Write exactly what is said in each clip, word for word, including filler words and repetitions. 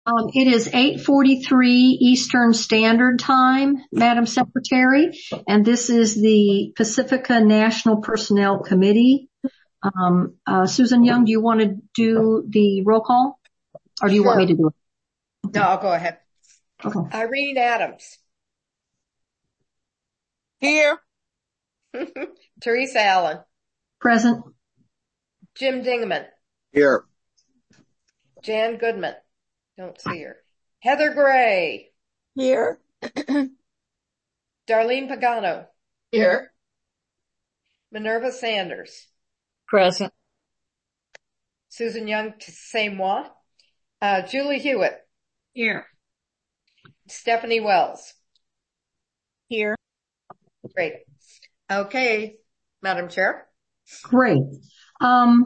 Um, it is eight forty-three Eastern Standard Time, Madam Secretary, and this is the Pacifica National Personnel Committee. Um, uh, Susan Young, do you want to do the roll call, or do you Sure. want me to do it? Okay. No, I'll go ahead. Okay. Irene Adams. Here. Teresa Allen. Present. Jim Dingaman. Here. Jan Goodman. Don't see her. Heather Gray. Here. Darlene Pagano. Here. Minerva Sanders. Present. Susan Young, same moi. Uh, Julie Hewitt. Here. Stephanie Wells. Here. Great. Okay, Madam Chair. Great. Um,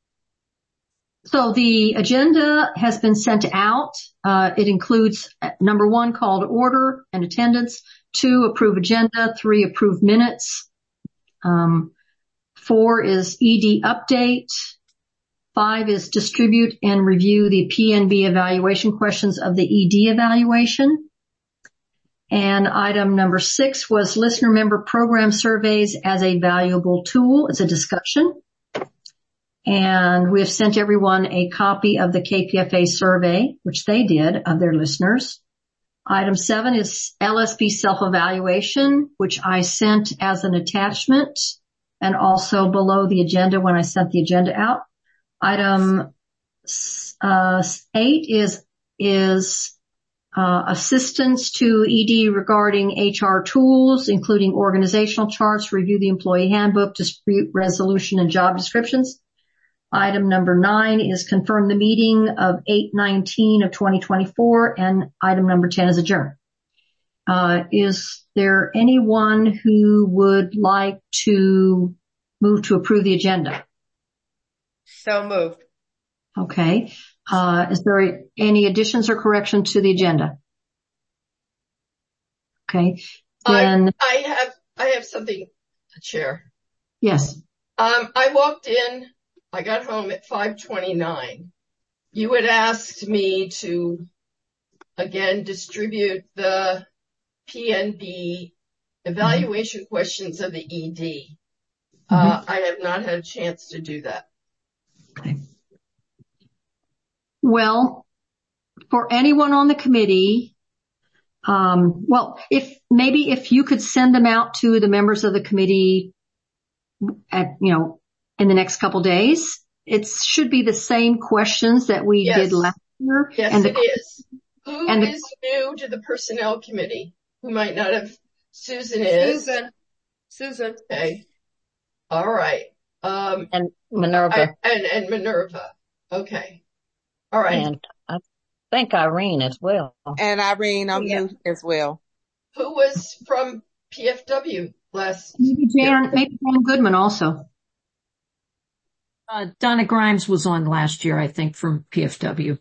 so the agenda has been sent out. Uh, it includes uh, number one, call to order and attendance. Two, approve agenda. Three, approve minutes. Um, four is E D update. Five is distribute and review the P N B evaluation questions of the E D evaluation. And item number six was listener member program surveys as a valuable tool. It's a discussion. And we have sent everyone a copy of the K P F A survey, which they did of their listeners. Item seven is L S B self-evaluation, which I sent as an attachment and also below the agenda when I sent the agenda out. Item uh, eight is is uh, assistance to E D regarding H R tools, including organizational charts, review the employee handbook, dispute resolution, and job descriptions. Item number nine is confirm the meeting of eight nineteen of twenty twenty-four, and item number ten is adjourn. Uh, is there anyone who would like to move to approve the agenda? So moved. Okay. Uh, is there any additions or corrections to the agenda? Okay. Then I, I have, I have something to share. Yes. Um, I walked in, I got home at five twenty-nine. You had asked me to again distribute the P N B evaluation mm-hmm. questions of the E D. Mm-hmm. Uh, I have not had a chance to do that. Okay. Well, for anyone on the committee, um, well, if maybe if you could send them out to the members of the committee at, you know, in the next couple days, it should be the same questions that we yes. did last year. Yes, and the, it is. Who and is the, new to the personnel committee? Who might not have? Susan is. Susan. Susan. Okay. All right. Um, and Minerva. I, and, and Minerva. Okay. All right. And I think Irene as well. And Irene, I'm yeah. new as well. Who was from P F W last Maybe Jan, maybe Jan Goodman also. Uh, Donna Grimes was on last year, I think, from P F W.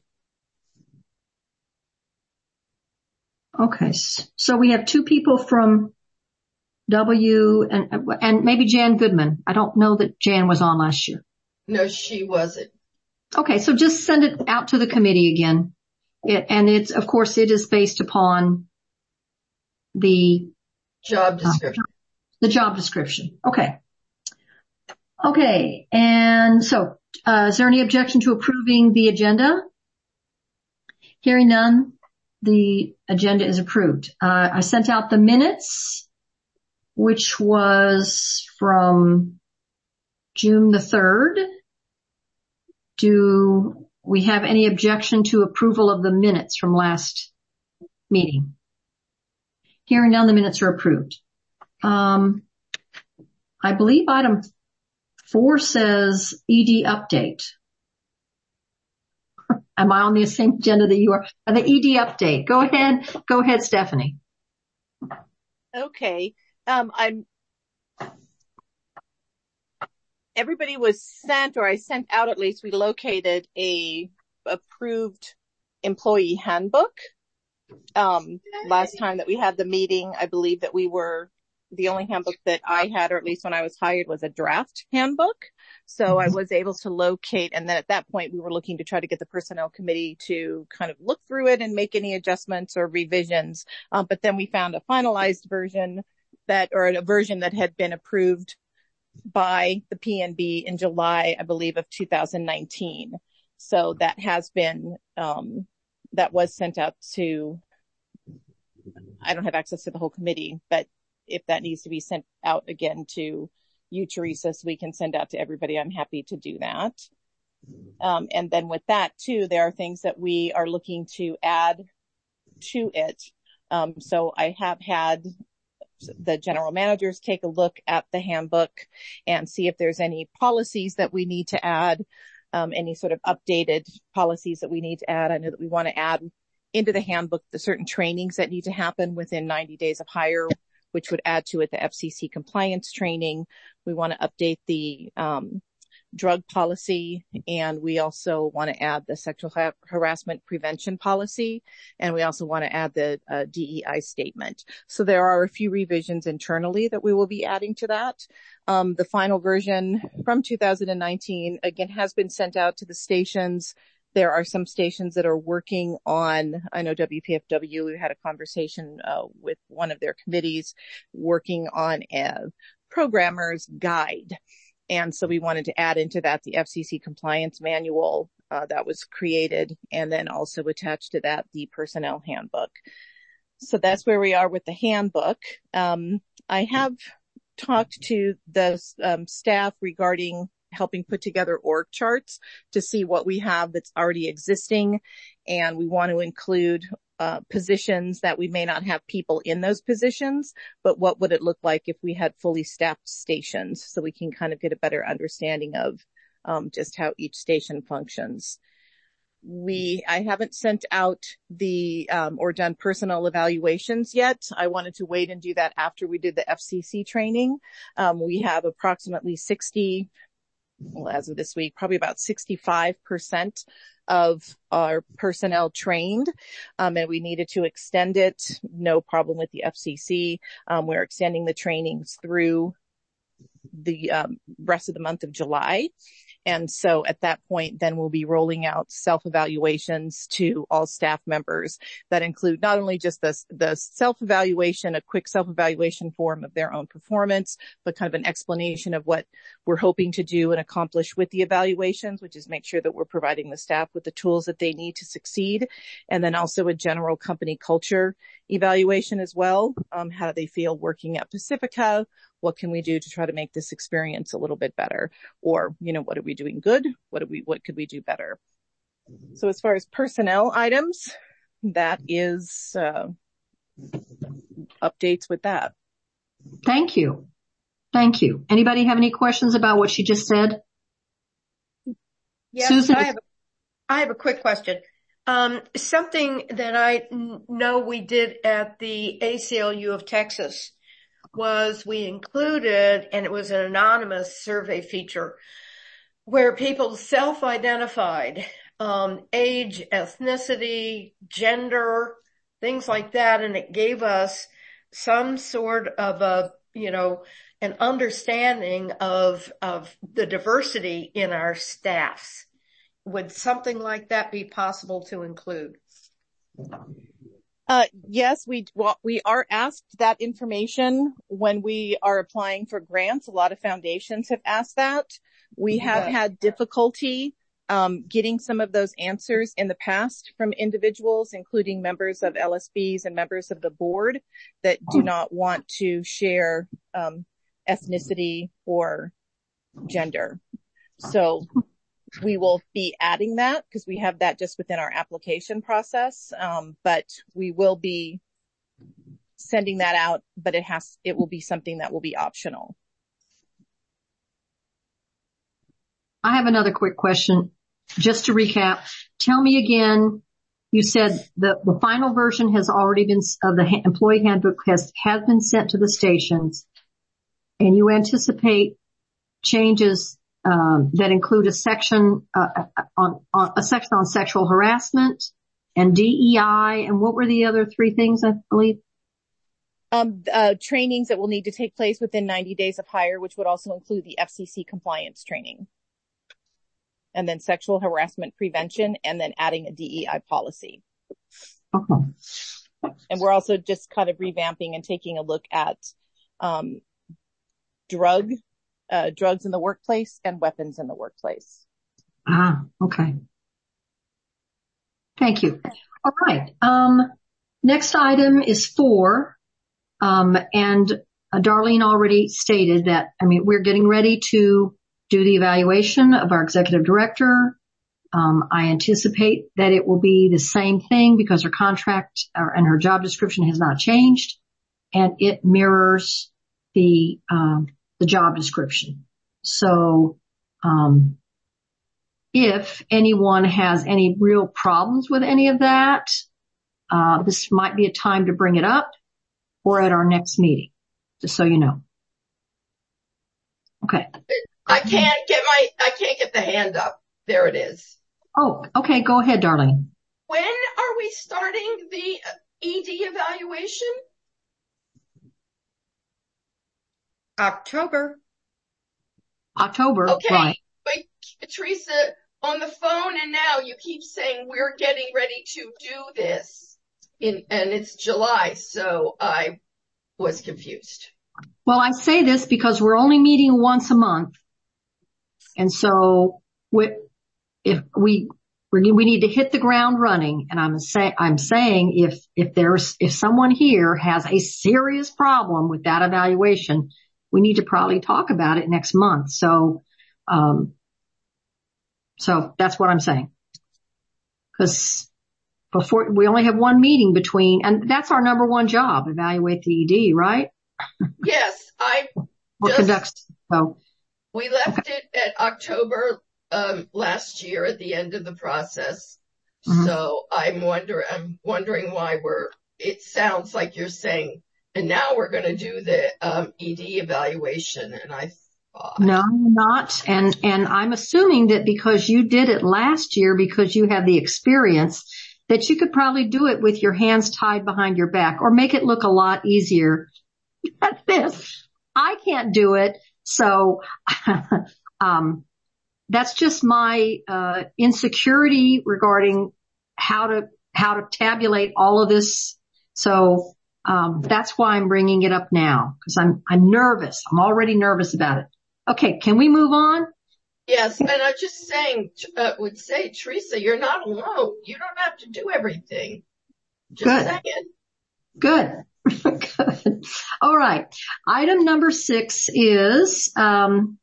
Okay. So we have two people from W and, and maybe Jan Goodman. I don't know that Jan was on last year. No, she wasn't. Okay. So just send it out to the committee again. It, and it's, of course, it is based upon the job description. Uh, the job description. Okay. Okay. And so, uh, is there any objection to approving the agenda? Hearing none, the agenda is approved. Uh, I sent out the minutes, which was from June the third. Do we have any objection to approval of the minutes from last meeting? Hearing none, the minutes are approved. Um, I believe item four says E D update. Am I on the same agenda that you are? Uh, the E D update. Go ahead. Go ahead, Stephanie. Okay. Um, I'm, everybody was sent, or I sent out at least, we located a approved employee handbook. Um, last time that we had the meeting, I believe that we were the only handbook that I had, or at least when I was hired, was a draft handbook. So I was able to locate, and then at that point we were looking to try to get the personnel committee to kind of look through it and make any adjustments or revisions. Um, but then we found a finalized version that, or a version that had been approved by the P N B in July, I believe, of two thousand nineteen. So that has been, um, that was sent out to, I don't have access to the whole committee, but if that needs to be sent out again to you, Teresa, so we can send out to everybody, I'm happy to do that. Um, and then with that too, there are things that we are looking to add to it. Um, so I have had the general managers take a look at the handbook and see if there's any policies that we need to add, um, any sort of updated policies that we need to add. I know that we want to add into the handbook the certain trainings that need to happen within ninety days of hire, which would add to it the F C C compliance training. We want to update the um, drug policy, and we also want to add the sexual ha- harassment prevention policy, and we also want to add the uh, D E I statement. So there are a few revisions internally that we will be adding to that. Um, the final version from two thousand nineteen, again, has been sent out to the stations. There are some stations that are working on, I know W P F W, we had a conversation uh, with one of their committees working on a programmer's guide. And so we wanted to add into that the F C C compliance manual uh, that was created, and then also attach to that the personnel handbook. So that's where we are with the handbook. Um, I have talked to the um, staff regarding helping put together org charts to see what we have that's already existing. And we want to include uh, positions that we may not have people in those positions, but what would it look like if we had fully staffed stations, so we can kind of get a better understanding of um, just how each station functions. We, I haven't sent out the, um, or done personal evaluations yet. I wanted to wait and do that after we did the F C C training. Um, we have approximately sixty, well, as of this week, probably about sixty-five percent of our personnel trained, um, and we needed to extend it. No problem with the F C C. Um, we're extending the trainings through the um, rest of the month of July. And so at that point, then we'll be rolling out self-evaluations to all staff members that include not only just the, the self-evaluation, a quick self-evaluation form of their own performance, but kind of an explanation of what we're hoping to do and accomplish with the evaluations, which is make sure that we're providing the staff with the tools that they need to succeed. And then also a general company culture evaluation as well. Um, how do they feel working at Pacifica? What can we do to try to make this experience a little bit better? Or, you know, what are we doing good? What do we, what could we do better? So as far as personnel items, that is, uh, updates with that. Thank you. Thank you. Anybody have any questions about what she just said? Yes, Susan? I have, I have a quick question. Um, something that I n- know we did at the A C L U of Texas was we included, and it was an anonymous survey feature, where people self-identified, um, age, ethnicity, gender, things like that, and it gave us some sort of a, you know, an understanding of, of the diversity in our staffs. Would something like that be possible to include? Uh, yes, we, well, we are asked that information when we are applying for grants. A lot of foundations have asked that. We have Yeah. had difficulty, um, getting some of those answers in the past from individuals, including members of L S Bs and members of the board that do not want to share, um, ethnicity or gender. So we will be adding that because we have that just within our application process. Um, but we will be sending that out, but it has, it will be something that will be optional. I have another quick question. Just to recap, tell me again, you said the, the final version has already been, of the ha- employee handbook has, has been sent to the stations, and you anticipate changes Um, that include a section uh, on, on a section on sexual harassment and D E I, and what were the other three things, I believe? Um, uh, trainings that will need to take place within ninety days of hire, which would also include the F C C compliance training. And then sexual harassment prevention, and then adding a D E I policy. Okay. And we're also just kind of revamping and taking a look at, um, drug, uh, drugs in the workplace and weapons in the workplace. Ah, okay. Thank you. All right. Um, next item is four. Um, and uh, Darlene already stated that, I mean, we're getting ready to do the evaluation of our executive director. Um, I anticipate that it will be the same thing because her contract or, and her job description has not changed, and it mirrors the, um, the job description. So, um, if anyone has any real problems with any of that, uh, this might be a time to bring it up or at our next meeting, just so you know. Okay. I can't get my, I can't get the hand up. There it is. Oh, okay. Go ahead, Darlene. When are we starting the E D evaluation? October. October, Okay. right. But Teresa, on the phone and now you keep saying we're getting ready to do this in, and it's July. So I was confused. Well, I say this because we're only meeting once a month. And so we, if we, we we need to hit the ground running. And I'm saying, I'm saying if, if there's, if someone here has a serious problem with that evaluation, we need to probably talk about it next month. So, um, so that's what I'm saying. Cause before we only have one meeting between, and that's our number one job, evaluate the E D, right? Yes, I Or just, conduct, so. we left Okay. it at October, um, last year at the end of the process. Mhm. So I'm wondering, I'm wondering why we're, it sounds like you're saying, and now we're going to do the, um, E D evaluation. And I thought, No, not. And, and I'm assuming that because you did it last year, because you have the experience, that you could probably do it with your hands tied behind your back or make it look a lot easier than this. I can't do it. So, um, that's just my, uh, insecurity regarding how to, how to tabulate all of this. So, um, that's why I'm bringing it up now because I'm, I'm nervous. I'm already nervous about it. Okay. Can we move on? yes. And I'm just saying, uh, would say, Teresa, you're not alone. You don't have to do everything. Just Good. saying. Good. Good. All right. Item number six is, um,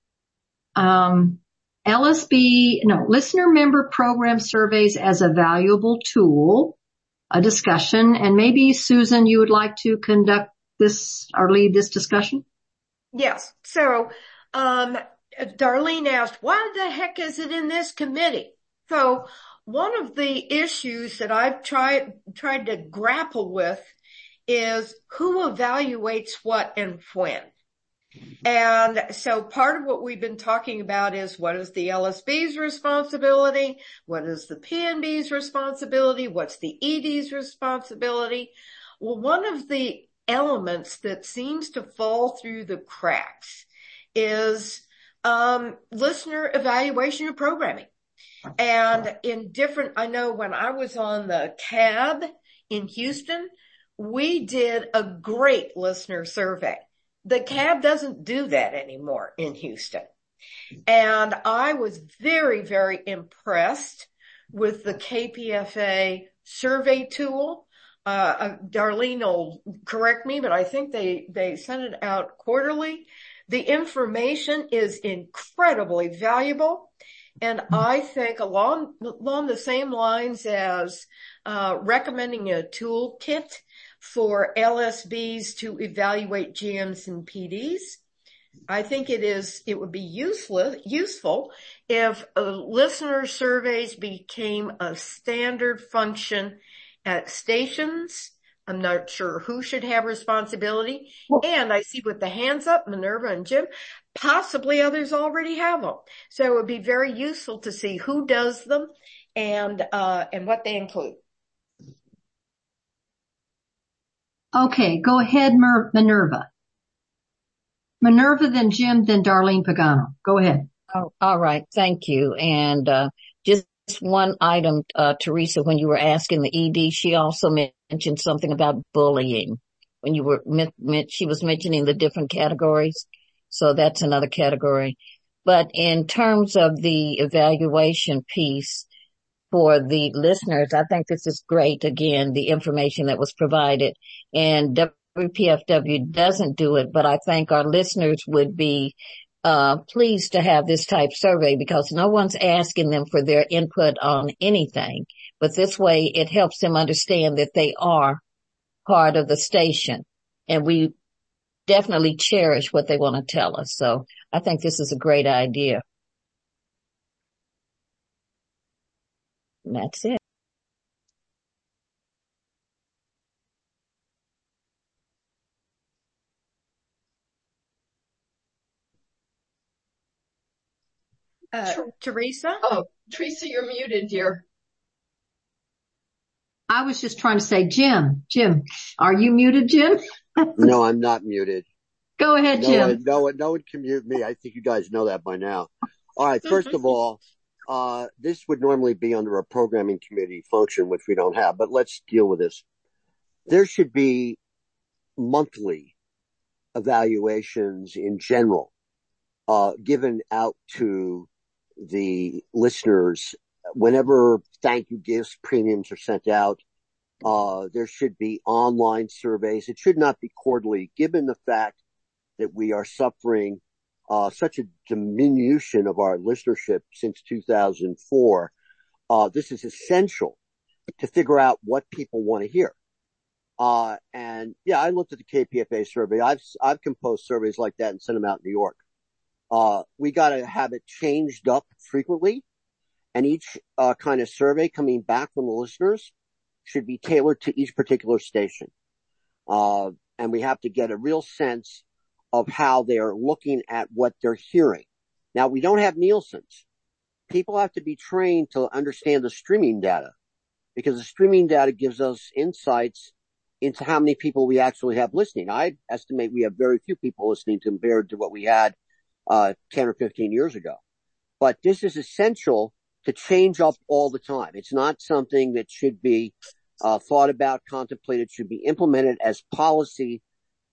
um, L S B, no, listener member program surveys as a valuable tool, a discussion. And maybe Susan, you would like to conduct this or lead this discussion? Yes. So, um, Darlene asked, why the heck is it in this committee? So one of the issues that I've tried, tried to grapple with is who evaluates what and when. And so part of what we've been talking about is what is the L S B's responsibility? What is the P N B's responsibility? What's the E D's responsibility? Well, one of the elements that seems to fall through the cracks is um, listener evaluation of programming. And in different, I know when I was on the C A B in Houston, we did a great listener survey. The C A B doesn't do that anymore in Houston. And I was very, very impressed with the K P F A survey tool. Uh, Darlene will correct me, but I think they, they send it out quarterly. The information is incredibly valuable. And I think along, along the same lines as, uh, recommending a toolkit for L S Bs to evaluate G Ms and P Ds. I think it is, it would be useful, useful if uh, listener surveys became a standard function at stations. I'm not sure who should have responsibility. And I see with the hands up, Minerva and Jim, possibly others already have them. So it would be very useful to see who does them and, uh, and what they include. Okay, go ahead, Mer- Minerva. Minerva, then Jim, then Darlene Pagano. Go ahead. Oh, all right. Thank you. And, uh, just one item, uh, Teresa, when you were asking the E D, she also mentioned something about bullying when you were, she was mentioning the different categories. So that's another category. But in terms of the evaluation piece for the listeners, I think this is great. Again, the information that was provided, and W P F W doesn't do it, but I think our listeners would be uh pleased to have this type survey because no one's asking them for their input on anything. But this way it helps them understand that they are part of the station, and we definitely cherish what they want to tell us. So I think this is a great idea. And that's it. Uh, Teresa? Oh, Teresa, you're muted, dear. I was just trying to say, Jim, Jim, are you muted, Jim? No, I'm not muted. Go ahead, No Jim. one, no one, no one can mute me. I think you guys know that by now. All right. First of all, uh, this would normally be under a programming committee function, which we don't have, but let's deal with this. There should be monthly evaluations in general, uh, given out to the listeners whenever thank you gifts, premiums are sent out. Uh, there should be online surveys. It should not be quarterly, given the fact that we are suffering uh, such a diminution of our listenership since two thousand four. Uh, this is essential to figure out what people want to hear. Uh, and yeah, I looked at the K P F A survey. I've, I've composed surveys like that and sent them out in New York. Uh, we got to have it changed up frequently, and each uh, kind of survey coming back from the listeners should be tailored to each particular station. Uh, and we have to get a real sense of how they're looking at what they're hearing. Now, we don't have Nielsen's. People have to be trained to understand the streaming data, because the streaming data gives us insights into how many people we actually have listening. I estimate we have very few people listening compared to what we had uh ten or fifteen years ago. But this is essential to change up all the time. It's not something that should be uh thought about, contemplated, should be implemented as policy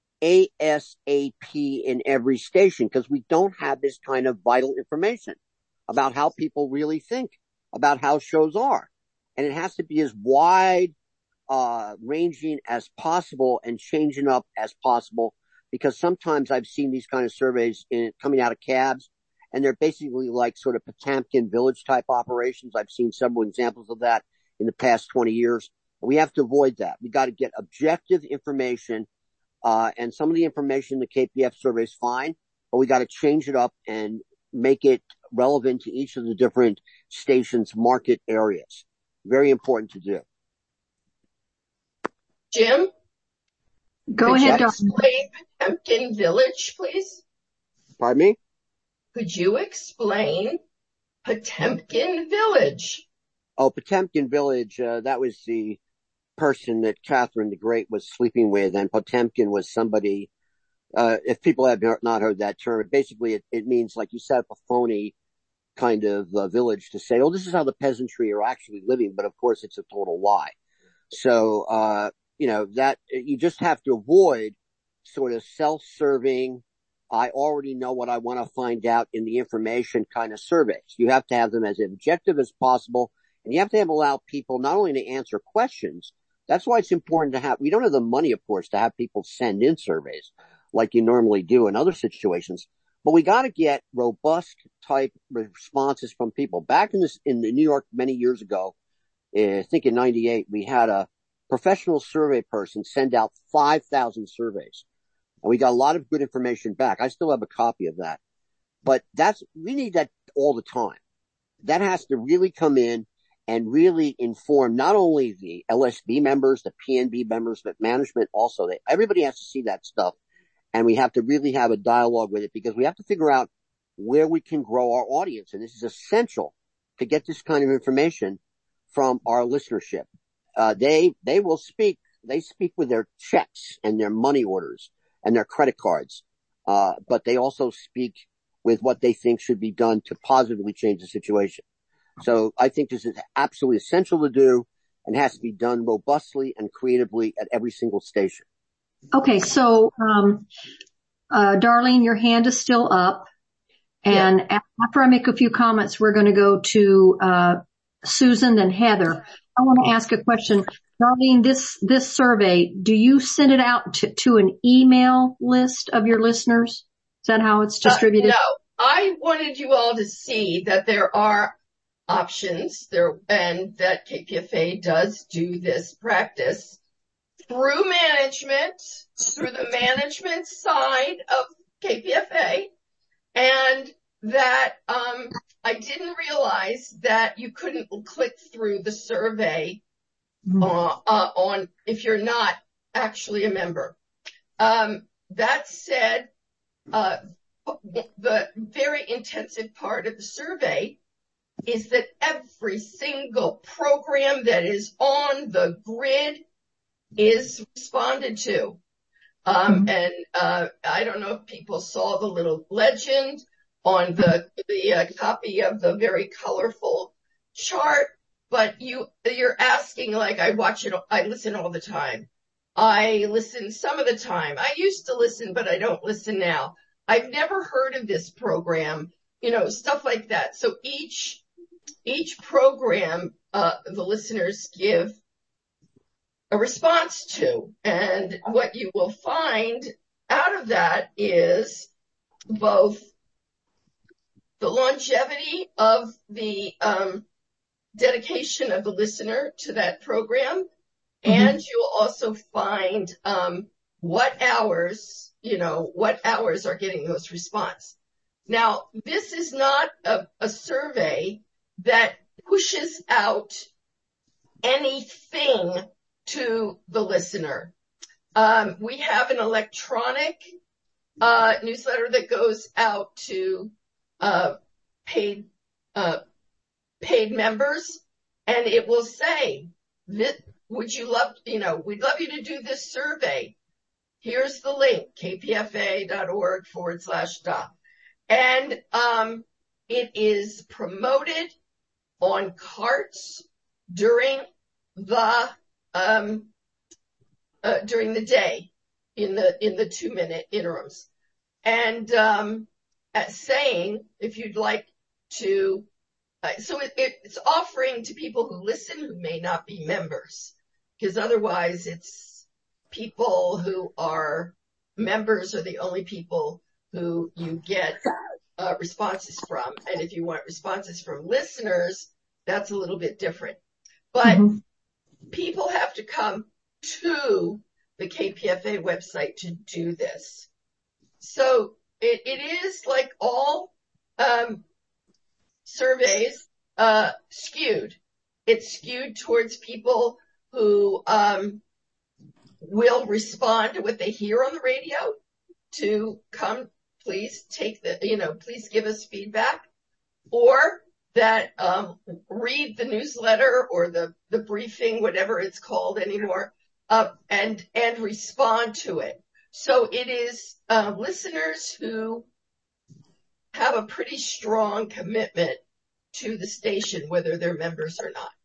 ASAP in every station, because we don't have this kind of vital information about how people really think about how shows are. And it has to be as wide uh ranging as possible and changing up as possible, because sometimes I've seen these kind of surveys in, coming out of cabs, and they're basically like sort of Potemkin Village type operations. I've seen several examples of that in the past twenty years. We have to avoid that. We got to get objective information, uh, and some of the information in the K P F survey is fine, but we got to change it up and make it relevant to each of the different stations' market areas. Very important to do. Jim? Go Could ahead, you Darlene. explain Potemkin Village, please? Pardon me? Could you explain Potemkin Village? Oh, Potemkin Village, uh, that was the person that Catherine the Great was sleeping with, and Potemkin was somebody, uh, if people have not heard that term, basically it, it means like you set up a phony kind of uh, village to say, oh, this is how the peasantry are actually living, but of course it's a total lie. So, uh, you know, that you just have to avoid sort of self-serving, I already know what I want to find out in the information kind of surveys. You have to have them as objective as possible, and you have to have allow people not only to answer questions. That's why it's important to have, we don't have the money, of course, to have people send in surveys like you normally do in other situations, but we got to get robust type responses from people. Back in this, in New York many years ago, I think in ninety-eight, we had a professional survey person send out five thousand surveys. And we got a lot of good information back. I still have a copy of that. But that's, we need that all the time. That has to really come in and really inform not only the L S B members, the P N B members, but management also. They, everybody has to see that stuff. And we have to really have a dialogue with it, because we have to figure out where we can grow our audience. And this is essential to get this kind of information from our listenership. Uh, they, they will speak they speak with their checks and their money orders and their credit cards. Uh, but they also speak with what they think should be done to positively change the situation. So I think this is absolutely essential to do and has to be done robustly and creatively at every single station. Okay. So, um, uh, Darlene, your hand is still up. And yeah. After I make a few comments, we're going to go to, uh, Susan and Heather. I want to ask a question. Darlene, this, this survey, do you send it out to, to an email list of your listeners? Is that how it's distributed? Uh, no, I wanted you all to see that there are options there and that K P F A does do this practice through management, through the management side of K P F A, and that, um, I didn't realize that you couldn't click through the survey uh, uh, on if you're not actually a member. Um, that said, uh, the very intensive part of the survey is that every single program that is on the grid is responded to. Um, mm-hmm. and, uh, I don't know if people saw the little legend on the, the uh, copy of the very colorful chart, but you, you're asking, like, I watch it, I listen all the time. I listen some of the time. I used to listen, but I don't listen now. I've never heard of this program, you know, stuff like that. So each, each program, uh, the listeners give a response to, and what you will find out of that is both the longevity of the, um, dedication of the listener to that program. Mm-hmm. And you'll also find, um, what hours, you know, what hours are getting the most response. Now, this is not a, a survey that pushes out anything to the listener. Um, we have an electronic, uh, newsletter that goes out to, uh, paid, uh, paid members, and it will say, would you love, you know, we'd love you to do this survey. Here's the link, kpfa.org forward slash dot. And, um, it is promoted on carts during the, um, uh, during the day in the, in the two minute interims. And, um, at saying, if you'd like to, uh, so it, it, it's offering to people who listen who may not be members, because otherwise it's people who are members are the only people who you get uh, responses from. And if you want responses from listeners, that's a little bit different. But mm-hmm. people have to come to the K P F A website to do this. So it, it is like all um, surveys uh, skewed. It's skewed towards people who um, will respond to what they hear on the radio to come, please take the, you know, please give us feedback, or that um, read the newsletter or the, the briefing, whatever it's called anymore, uh, and, and respond to it. So it is uh, listeners who have a pretty strong commitment to the station, whether they're members or not.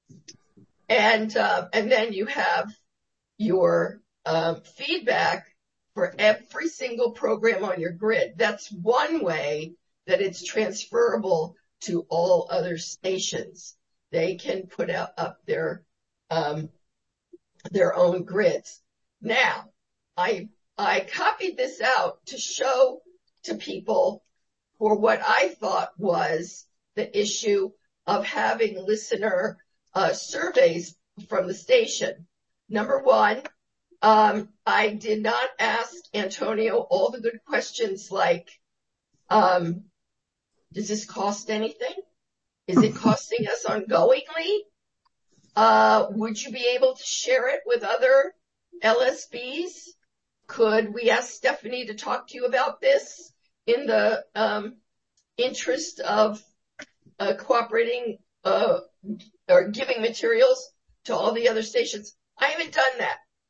And, uh, and then you have your, uh, feedback for every single program on your grid. That's one way that it's transferable to all other stations. They can put out up their, um, their own grids. Now, I, I copied this out to show to people for what I thought was the issue of having listener uh, surveys from the station. Number one, um, I did not ask Antonio all the good questions like, um, does this cost anything? Is it costing us ongoingly? Uh, would you be able to share it with other L S Bs? Could we ask Stephanie to talk to you about this in the um, interest of uh, cooperating uh, or giving materials to all the other stations? I haven't done that.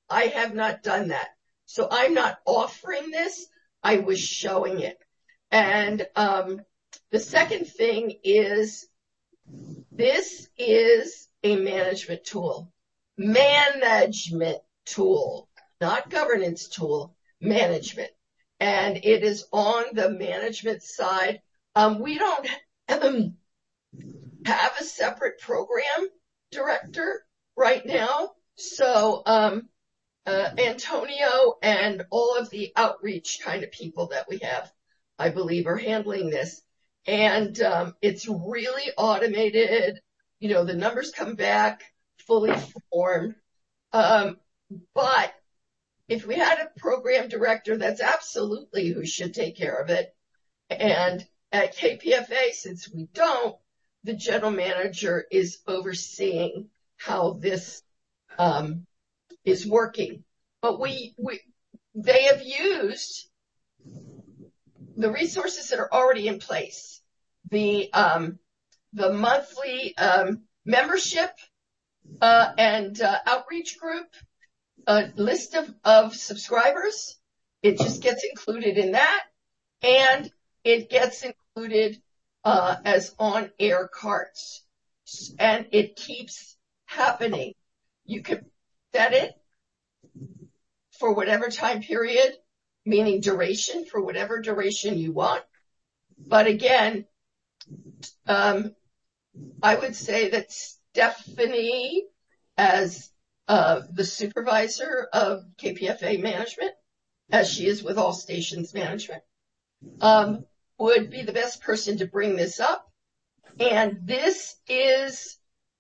I have not done that. So I'm not offering this. I was showing it. And, um, the second thing is this is a management tool, management tool, not governance tool, management. And it is on the management side. Um, we don't um, have a separate program director right now. So, um, uh, Antonio and all of the outreach kind of people that we have, I believe, are handling this. And, um, it's really automated. You know, the numbers come back fully formed. Um, but if we had a program director, that's absolutely who should take care of it. And at K P F A, since we don't, the general manager is overseeing how this, um, is working. But we, we, they have used the resources that are already in place. The, um, the monthly, um, membership, uh, and, uh, outreach group, a list of, of subscribers. It just gets included in that, and it gets included, uh, as on-air carts, and it keeps happening. You can set it for whatever time period, meaning duration, for whatever duration you want. But again, um, I would say that Stephanie, as uh, the supervisor of K P F A management, as she is with all stations management, um, would be the best person to bring this up. And this is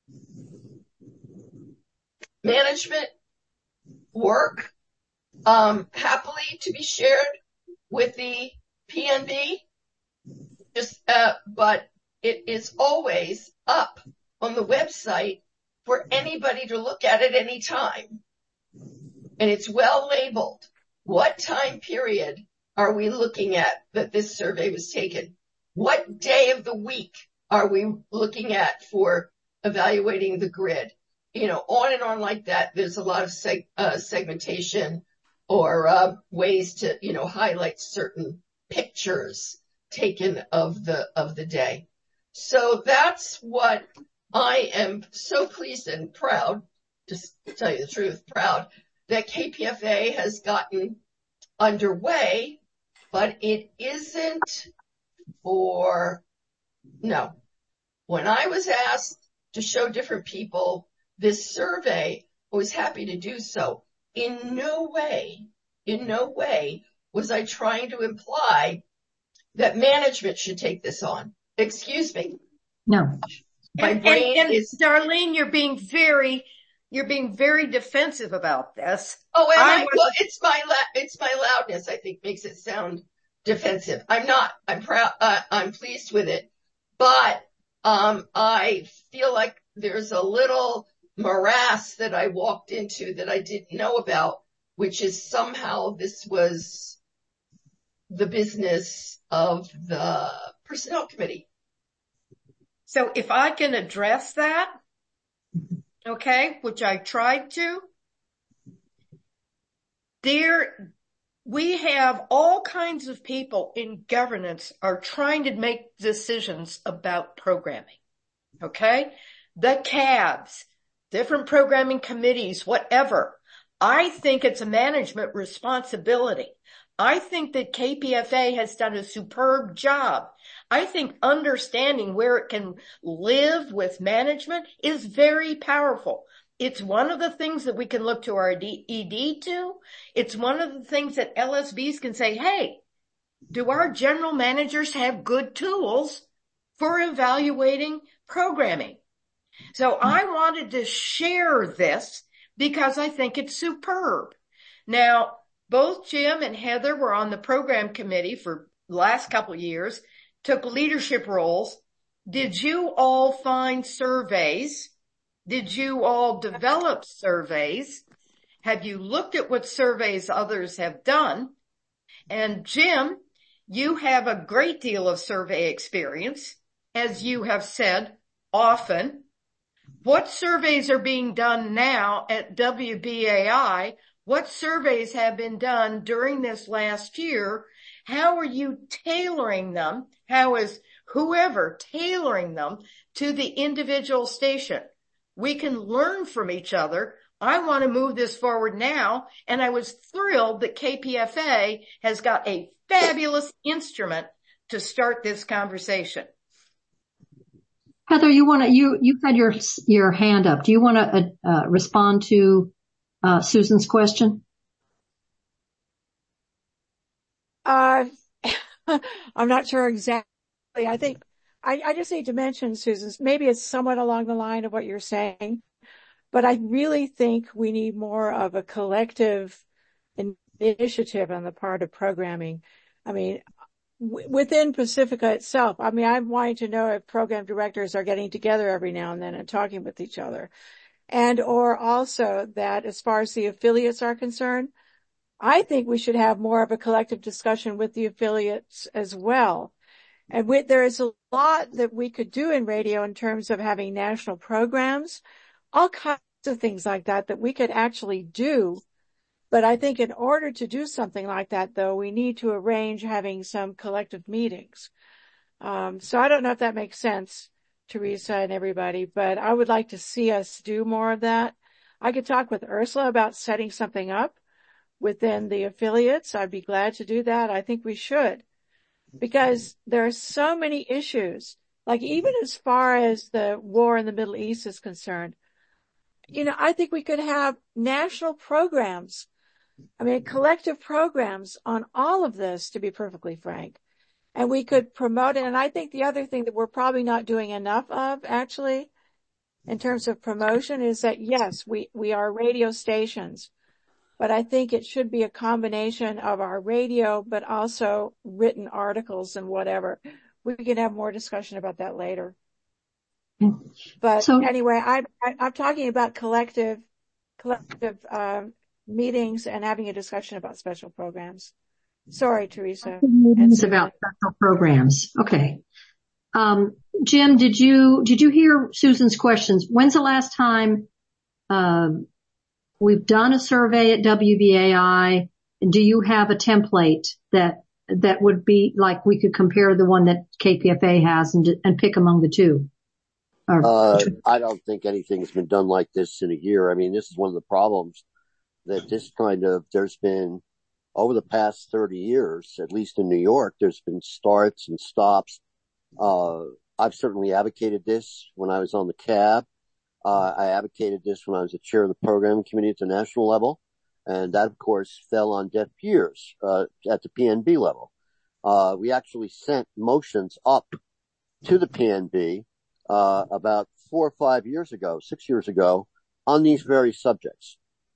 management work, um, happily to be shared with the P N B. Just, uh, but it is always up on the website for anybody to look at at any time. And it's well labeled. What time period are we looking at that this survey was taken? What day of the week are we looking at for evaluating the grid? You know, on and on like that. There's a lot of seg- uh, segmentation or uh, ways to, you know, highlight certain pictures taken of the of the day. So that's what I am so pleased and proud, just to tell you the truth, proud that K P F A has gotten underway, but it isn't for, no. When I was asked to show different people this survey, I was happy to do so. In no way, in no way was I trying to imply that management should take this on. Excuse me. No. My And, brain and, and is, Darlene, you're being very, you're being very defensive about this. oh, and I I, well, it's my, la- it's my loudness, I think, makes it sound defensive. I'm not, I'm proud, uh, I'm pleased with it, but, um, I feel like there's a little morass that I walked into that I didn't know about, which is somehow this was the business of the personnel committee. So if I can address that, okay, which I tried to, there, we have all kinds of people in governance are trying to make decisions about programming, okay? The C A Bs, different programming committees, whatever. I think it's a management responsibility. I think that K P F A has done a superb job. I think understanding where it can live with management is very powerful. It's one of the things that we can look to our E D to. It's one of the things that L S Bs can say, hey, do our general managers have good tools for evaluating programming? So I wanted to share this because I think it's superb. Now, both Jim and Heather were on the program committee for the last couple of years, took leadership roles. Did you all find surveys? Did you all develop surveys? Have you looked at what surveys others have done? And Jim, you have a great deal of survey experience, as you have said often. What surveys are being done now at W B A I what surveys have been done during this last year? How are you tailoring them? How is whoever tailoring them to the individual station? We can learn from each other. I want to move this forward now. And I was thrilled that K P F A has got a fabulous instrument to start this conversation. Heather, you want to, you, you've had your, your hand up. Do you want to uh, respond to uh, Susan's question? Uh, I'm not sure exactly. I think I, I just need to mention, Susan, maybe it's somewhat along the line of what you're saying, but I really think we need more of a collective initiative on the part of programming. I mean, w- within Pacifica itself, I mean, I'm wanting to know if program directors are getting together every now and then and talking with each other. And or also that as far as the affiliates are concerned, I think we should have more of a collective discussion with the affiliates as well. And with, there is a lot that we could do in radio in terms of having national programs, all kinds of things like that that we could actually do. But I think in order to do something like that, though, we need to arrange having some collective meetings. Um, so I don't know if that makes sense, Teresa and everybody, but I would like to see us do more of that. I could talk with Ursula about setting something up within the affiliates. I'd be glad to do that. I think we should, because there are so many issues, like even as far as the war in the Middle East is concerned. You know, I think we could have national programs. I mean, collective programs on all of this, to be perfectly frank. And we could promote it. And I think the other thing that we're probably not doing enough of, actually, in terms of promotion, is that, yes, we, we are radio stations. But I think it should be a combination of our radio, but also written articles and whatever. We can have more discussion about that later. But so, anyway, I, I, I'm talking about collective, collective uh, meetings and having a discussion about special programs. Sorry, Teresa. It's about special programs. Okay. Um, Jim, did you did you hear Susan's questions? When's the last time? Um, We've done a survey at W B A I. Do you have a template that that would be like we could compare the one that K P F A has and and pick among the two? Or, uh, I don't think anything's been done like this in a year. I mean, this is one of the problems that this kind of, there's been over the past thirty years, at least in New York, there's been starts and stops. Uh, I've certainly advocated this when I was on the C A B. Uh, I advocated this when I was the chair of the programming committee at the national level. And that, of course, fell on deaf ears, uh, at the P N B level. Uh, we actually sent motions up to the P N B, uh, about four or five years ago, six years ago on these very subjects.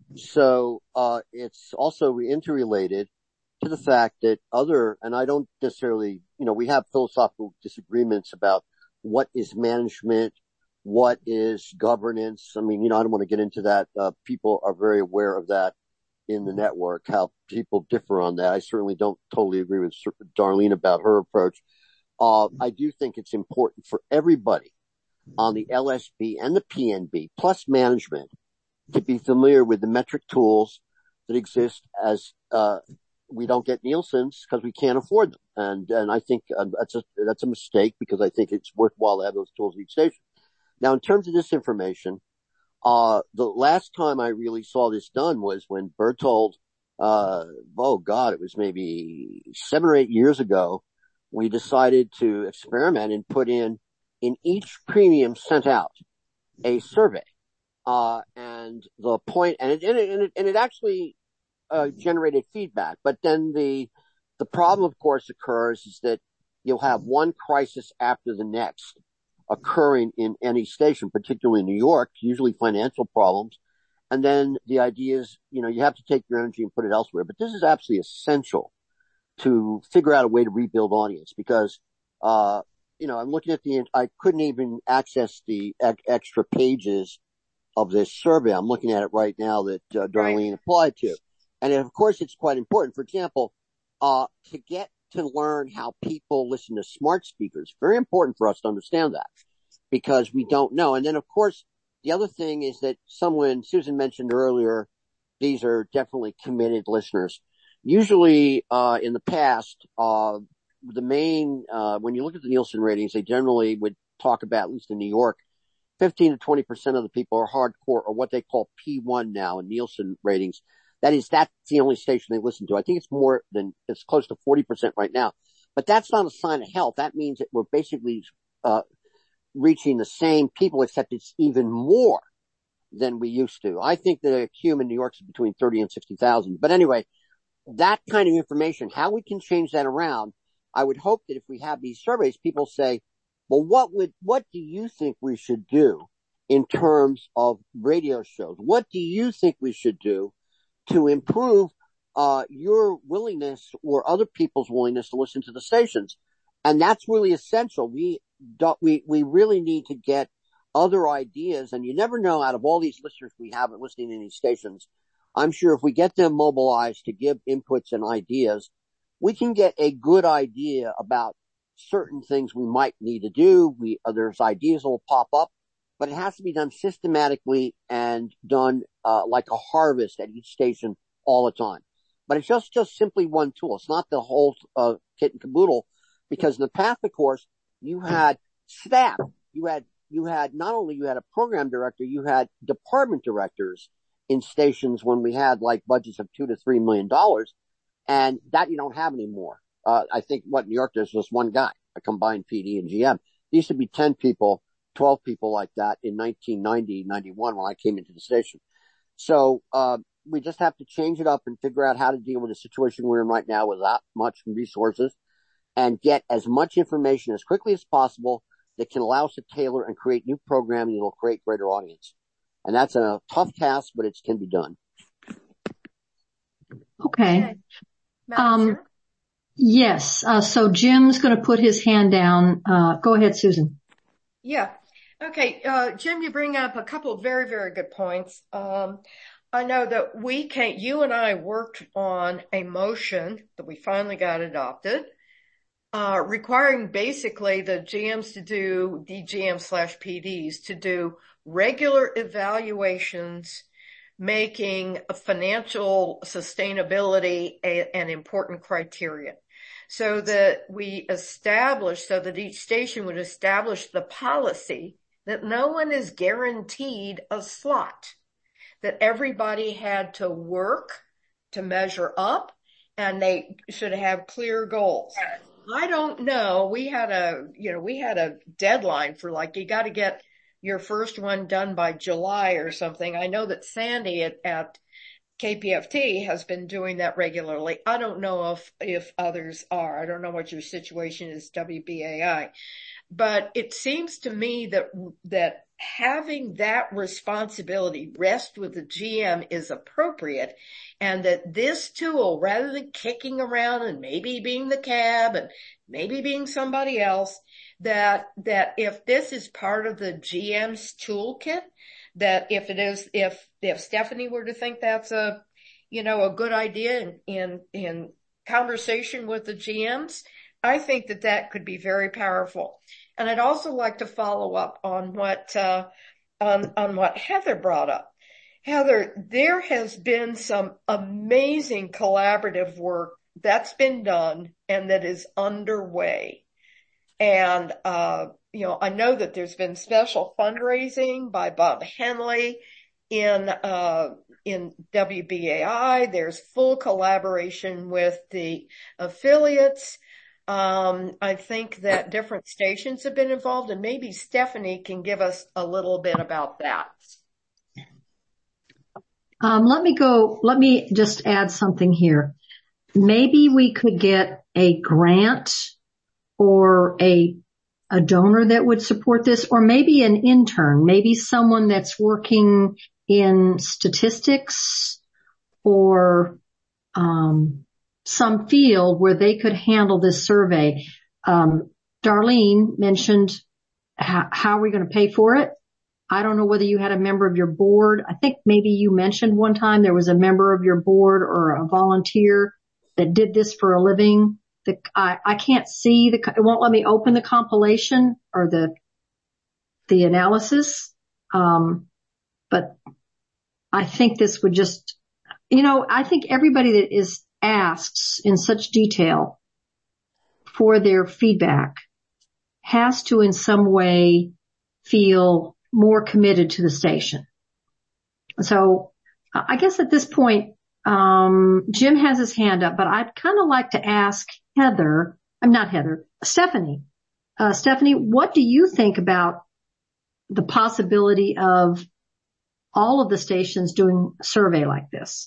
So, uh, it's also interrelated to the fact that other, and I don't necessarily, you know, we have philosophical disagreements about what is management, what is governance. I mean, you know, I don't want to get into that. Uh, people are very aware of that in the network, how people differ on that. I certainly don't totally agree with Darlene about her approach. Uh, I do think it's important for everybody on the L S B and the P N B plus management to be familiar with the metric tools that exist, as, uh, we don't get Nielsen's because we can't afford them. And, and I think uh, that's a, that's a mistake, because I think it's worthwhile to have those tools at each station. Now, in terms of this information, uh, the last time I really saw this done was when Berthold, uh, oh God, it was maybe seven or eight years ago, we decided to experiment and put in, in each premium sent out a survey. Uh, and the point, and it, and it, and it, and it actually, uh, generated feedback. But then the, the problem, of course, occurs is that you'll have one crisis after the next occurring in any station, particularly in New York, usually financial problems. And then the idea is, you know, you have to take your energy and put it elsewhere. But this is absolutely essential to figure out a way to rebuild audience, because, uh, you know, I'm looking at the, I couldn't even access the e- extra pages of this survey. I'm looking at it right now that uh, Darlene right. applied to. And of course, it's quite important. For example, uh, to get to learn how people listen to smart speakers. Very important for us to understand that, because we don't know. And then, of course, the other thing is that someone, Susan mentioned earlier, these are definitely committed listeners. Usually, uh, in the past, uh, the main, uh, when you look at the Nielsen ratings, they generally would talk about, at least in New York, fifteen to twenty percent of the people are hardcore, or what they call P one now in Nielsen ratings. That is, that's the only station they listen to. I think it's more than, it's close to forty percent right now. But that's not a sign of health. That means that we're basically, uh, reaching the same people, except it's even more than we used to. I think the Q M in New York is between thirty and sixty thousand. But anyway, that kind of information, how we can change that around, I would hope that if we have these surveys, people say, well, what would, what do you think we should do in terms of radio shows? What do you think we should do to improve, uh, your willingness or other people's willingness to listen to the stations? And that's really essential. We don't, we, we really need to get other ideas. And you never know, out of all these listeners we have listening to these stations, I'm sure if we get them mobilized to give inputs and ideas, we can get a good idea about certain things we might need to do. We, uh, there's ideas that will pop up, but it has to be done systematically and done, uh, like a harvest at each station all the time. But it's just, just simply one tool. It's not the whole, uh, kit and caboodle, because in the past, of course, you had staff. You had, you had, not only you had a program director, you had department directors in stations when we had like budgets of two to three million dollars. And that you don't have anymore. Uh, I think what New York there's just one guy, a combined P D and G M. There used to be ten people, twelve people like that in nineteen ninety, ninety-one when I came into the station. So, uh, we just have to change it up and figure out how to deal with the situation we're in right now without much resources, and get as much information as quickly as possible that can allow us to tailor and create new programming that will create greater audience. And that's a tough task, but it can be done. Okay. Um, yes. Uh, so Jim's going to put his hand down. Uh, go ahead, Susan. Yeah. Okay. Uh, Jim, you bring up a couple of very, very good points. Um, I know that we can't, you and I worked on a motion that we finally got adopted, uh, requiring basically the G Ms to do, D G M slash P Ds to do regular evaluations, making a financial sustainability a, an important criteria. So that we establish, so that each station would establish the policy that no one is guaranteed a slot, that everybody had to work to measure up, and they should have clear goals. I don't know. We had a, you know, we had a deadline for like, you got to get your first one done by July or something. I know that Sandy at, at K P F T has been doing that regularly. I don't know if, if others are. I don't know what your situation is, W B A I. But it seems to me that, that having that responsibility rest with the G M is appropriate, and that this tool, rather than kicking around and maybe being the cab and maybe being somebody else, that, that if this is part of the G M's toolkit, that if it is, if, if Stephanie were to think that's a, you know, a good idea in, in, in conversation with the G Ms, I think that that could be very powerful. And I'd also like to follow up on what, uh, on, on what Heather brought up. Heather, there has been some amazing collaborative work that's been done and that is underway. And, uh, you know, I know that there's been special fundraising by Bob Henley in, uh, in W B A I. There's full collaboration with the affiliates. Um, I think that different stations have been involved, and maybe Stephanie can give us a little bit about that. Um, let me go, let me just add something here. Maybe we could get a grant or a, a donor that would support this, or maybe an intern, maybe someone that's working in statistics or, um, some field where they could handle this survey. Um, Darlene mentioned how, how are we going to pay for it? I don't know whether you had a member of your board. I think maybe you mentioned one time there was a member of your board or a volunteer that did this for a living. The, I, I can't see the, it won't let me open the compilation or the, the analysis. Um, but I think this would just you know, I think everybody that is asks in such detail for their feedback has to in some way feel more committed to the station. So I guess at this point, um, Jim has his hand up, but I'd kind of like to ask Heather, I'm not Heather, Stephanie. Uh, Stephanie, what do you think about the possibility of all of the stations doing a survey like this?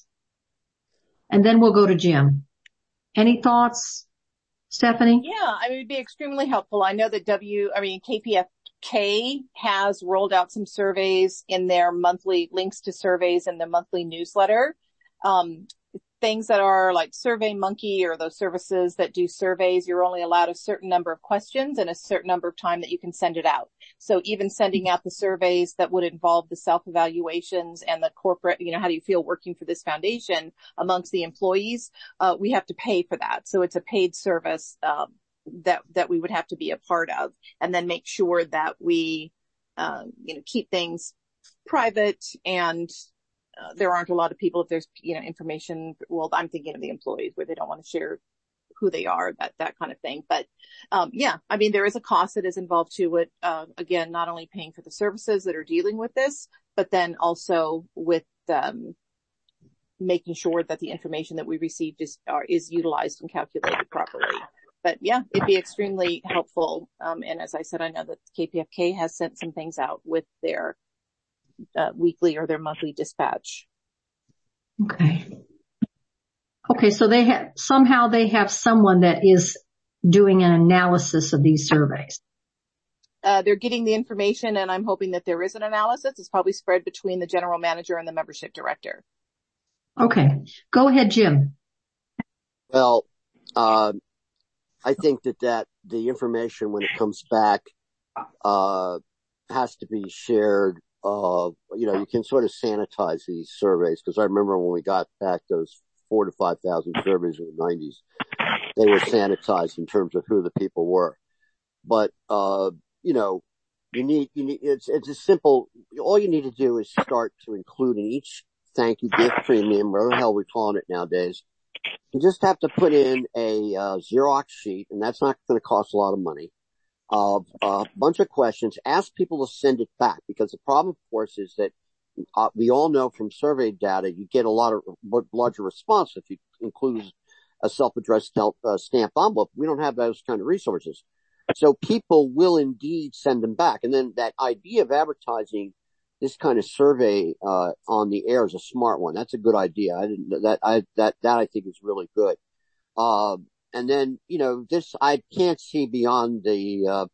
And then we'll go to Jim. Any thoughts, Stephanie? Yeah, I mean, it'd be extremely helpful. I know that W, I mean, K P F K has rolled out some surveys in their monthly links to surveys in the monthly newsletter. Um, things that are like SurveyMonkey or those services that do surveys, you're only allowed a certain number of questions and a certain number of time that you can send it out. So even sending out the surveys that would involve the self-evaluations and the corporate, you know, how do you feel working for this foundation amongst the employees? Uh, we have to pay for that. So it's a paid service, um, that, that we would have to be a part of, and then make sure that we, uh, you know, keep things private, and uh, there aren't a lot of people, if there's, you know, information, well, I'm thinking of the employees where they don't want to share who they are, that, that kind of thing. But, um, yeah, I mean, there is a cost that is involved to it. Uh, again, not only paying for the services that are dealing with this, but then also with, um, making sure that the information that we received is, are, is utilized and calculated properly. But yeah, it'd be extremely helpful. Um, and as I said, I know that K P F K has sent some things out with their uh, weekly or their monthly dispatch. Okay. Okay. So they have, somehow they have someone that is doing an analysis of these surveys. Uh, they're getting the information, and I'm hoping that there is an analysis. It's probably spread between the general manager and the membership director. Okay. Go ahead, Jim. Well, uh, I think that, that the information when it comes back, uh, has to be shared. Uh, you know, you can sort of sanitize these surveys, because I remember when we got back those four to five thousand surveys in the nineties, they were sanitized in terms of who the people were. But, uh, you know, you need, you need, it's, it's a simple, all you need to do is start to include in each thank you gift premium, whatever the hell we're calling it nowadays. You just have to put in a uh, Xerox sheet, and that's not going to cost a lot of money, of uh, a bunch of questions. Ask people to send it back, because the problem, of course, is that uh, we all know from survey data you get a lot of larger response if you include a self-addressed uh, stamp envelope. We don't have those kind of resources. So people will indeed send them back. And then that idea of advertising this kind of survey, uh, on the air is a smart one. That's a good idea. I didn't, that, I, that, that I think is really good. Uh, and then, you know, this, I can't see beyond the, uh,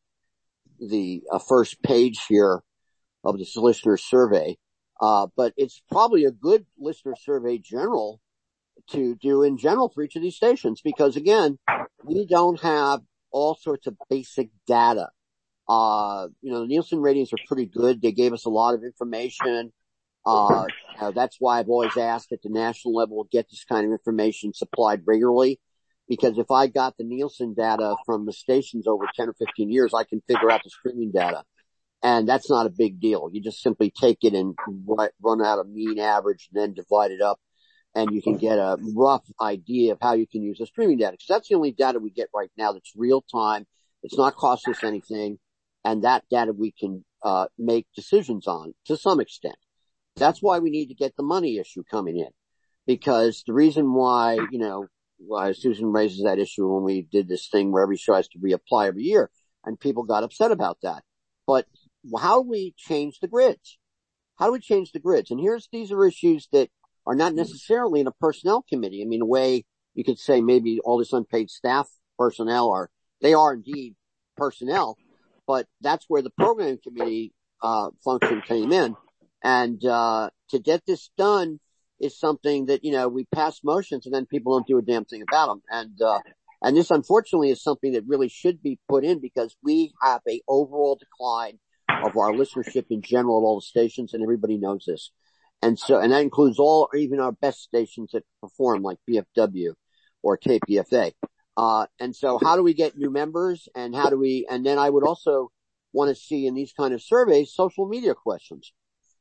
the uh, first page here of this listener survey. Uh, but it's probably a good listener survey general to do in general for each of these stations, because again, we don't have all sorts of basic data. Uh, you know, the Nielsen ratings are pretty good. They gave us a lot of information. Uh, uh, that's why I've always asked at the national level to get this kind of information supplied regularly. Because if I got the Nielsen data from the stations over ten or fifteen years, I can figure out the streaming data. And that's not a big deal. You just simply take it and run out a mean average and then divide it up. And you can get a rough idea of how you can use the streaming data. Because that's the only data we get right now that's real time. It's not costing us anything. And that data we can, uh, make decisions on to some extent. That's why we need to get the money issue coming in. Because the reason why, you know, why Susan raises that issue when we did this thing where every show has to reapply every year, and people got upset about that. But how do we change the grids? How do we change the grids? And here's, these are issues that are not necessarily in a personnel committee. I mean, a way you could say maybe all this unpaid staff personnel are, they are indeed personnel. But that's where the programming committee, uh, function came in. And, uh, to get this done is something that, you know, we pass motions and then people don't do a damn thing about them. And, uh, and this unfortunately is something that really should be put in, because we have a overall decline of our listenership in general at all the stations, and everybody knows this. And so, and that includes all, even our best stations that perform like B F W or K P F A. Uh, and so how do we get new members, and how do we, and then I would also want to see in these kind of surveys, social media questions.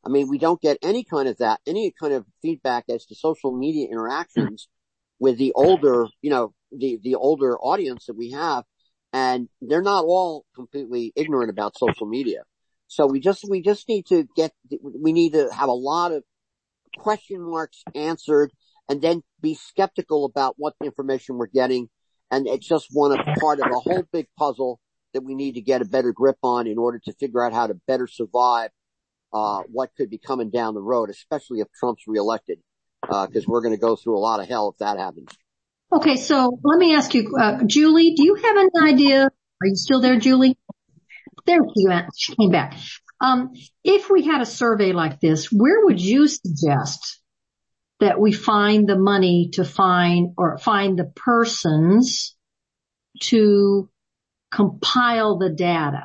I mean, we don't get any kind of that, any kind of feedback as to social media interactions with the older, you know, the, the older audience that we have. And they're not all completely ignorant about social media. So we just, we just need to get, we need to have a lot of question marks answered and then be skeptical about what information we're getting. And it's just one of part of a whole big puzzle that we need to get a better grip on in order to figure out how to better survive, uh, what could be coming down the road, especially if Trump's reelected, uh, cause we're going to go through a lot of hell if that happens. Okay. So let me ask you, uh, Julie, do you have an idea? Are you still there, Julie? There you are. She came back. Um, if we had a survey like this, where would you suggest that we find the money to find or find the persons to compile the data?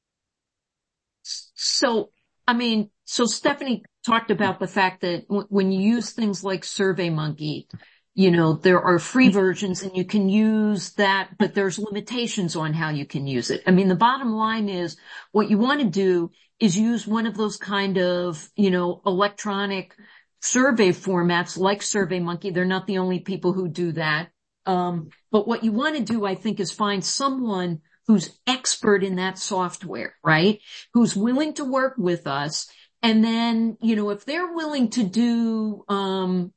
So, I mean, so Stephanie talked about the fact that w- when you use things like SurveyMonkey, you know, there are free versions and you can use that, but there's limitations on how you can use it. I mean, the bottom line is what you want to do is use one of those kind of, you know, electronic survey formats like SurveyMonkey. They're not the only people who do that. Um, but what you want to do, I think, is find someone who's expert in that software, right? Who's willing to work with us. And then, you know, if they're willing to do, um,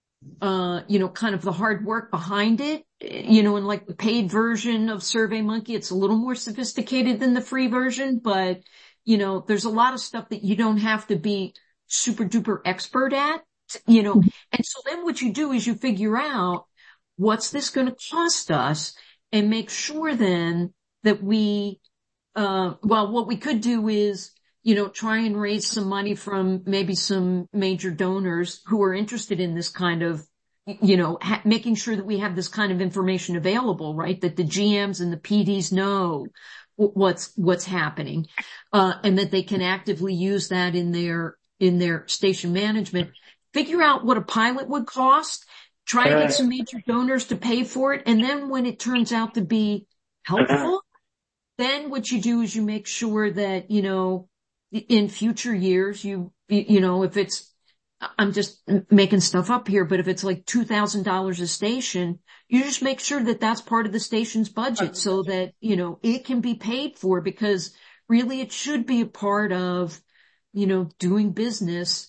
uh, you know, kind of the hard work behind it, you know, in like the paid version of SurveyMonkey, it's a little more sophisticated than the free version, but, you know, there's a lot of stuff that you don't have to be super duper expert at, you know, and so then what you do is you figure out what's this going to cost us and make sure then that we, uh, well, what we could do is, you know, try and raise some money from maybe some major donors who are interested in this kind of, you know, ha- making sure that we have this kind of information available, right? That the G Ms and the P Ds know w- what's, what's happening, uh, and that they can actively use that in their, in their station management. Figure out what a pilot would cost, try to get some major donors to pay for it. And then when it turns out to be helpful, then what you do is you make sure that, you know, in future years, you, you know, if it's, I'm just making stuff up here, but if it's like two thousand dollars a station, you just make sure that that's part of the station's budget so that, you know, it can be paid for, because really it should be a part of, you know, doing business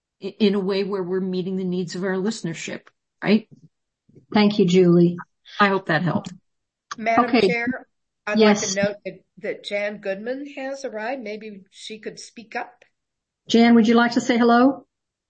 in a way where we're meeting the needs of our listenership, right? Thank you, Julie. I hope that helped. Madam Okay. Chair, I'd Yes. like to note that, that Jan Goodman has arrived. Maybe she could speak up. Jan, would you like to say hello?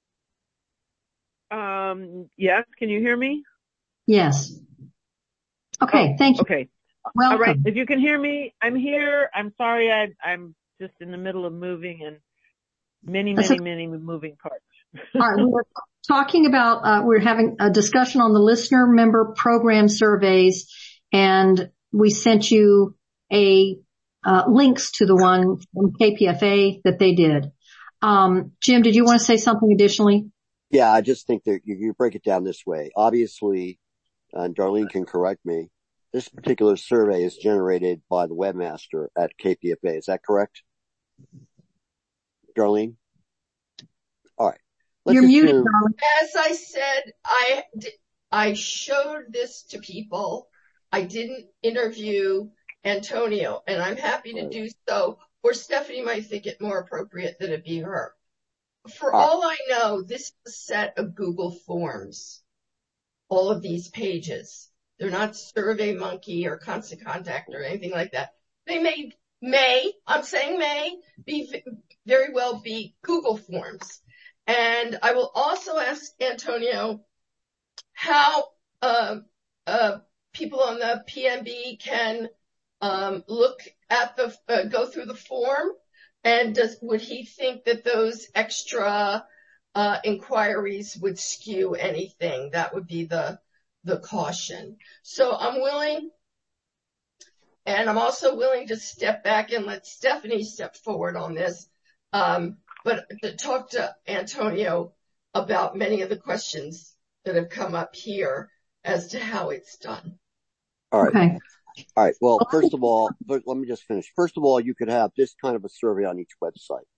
Um, yes, can you hear me? Yes. Okay, thank you. Okay. Welcome. All right. If you can hear me, I'm here. I'm sorry. I, I'm just in the middle of moving and many, That's many, a- many moving parts. All right, we were talking about, uh, we're having a discussion on the listener member program surveys, and we sent you a, uh, links to the one from K P F A that they did. Um, Jim, did you want to say something additionally? Yeah, I just think that you, you break it down this way. Obviously, uh, and Darlene can correct me, this particular survey is generated by the webmaster at K P F A. Is that correct? Darlene? All right. Let's You're muted, assume- darling. As I said, I, I showed this to people. I didn't interview Antonio, and I'm happy to do so. Or Stephanie might think it more appropriate that it be her. For all I know, this is a set of Google Forms. All of these pages. They're not SurveyMonkey or Constant Contact or anything like that. They may, may, I'm saying may, be very well be Google Forms. And I will also ask Antonio how, uh, uh, people on the P N B can, um, look at the, uh, go through the form. And does, would he think that those extra, uh, inquiries would skew anything? That would be the, the caution. So I'm willing, and I'm also willing to step back and let Stephanie step forward on this. Um, but to talk to Antonio about many of the questions that have come up here as to how it's done. All right. Okay. All right. Well, first of all, but let me just finish. First of all, you could have this kind of a survey on each website.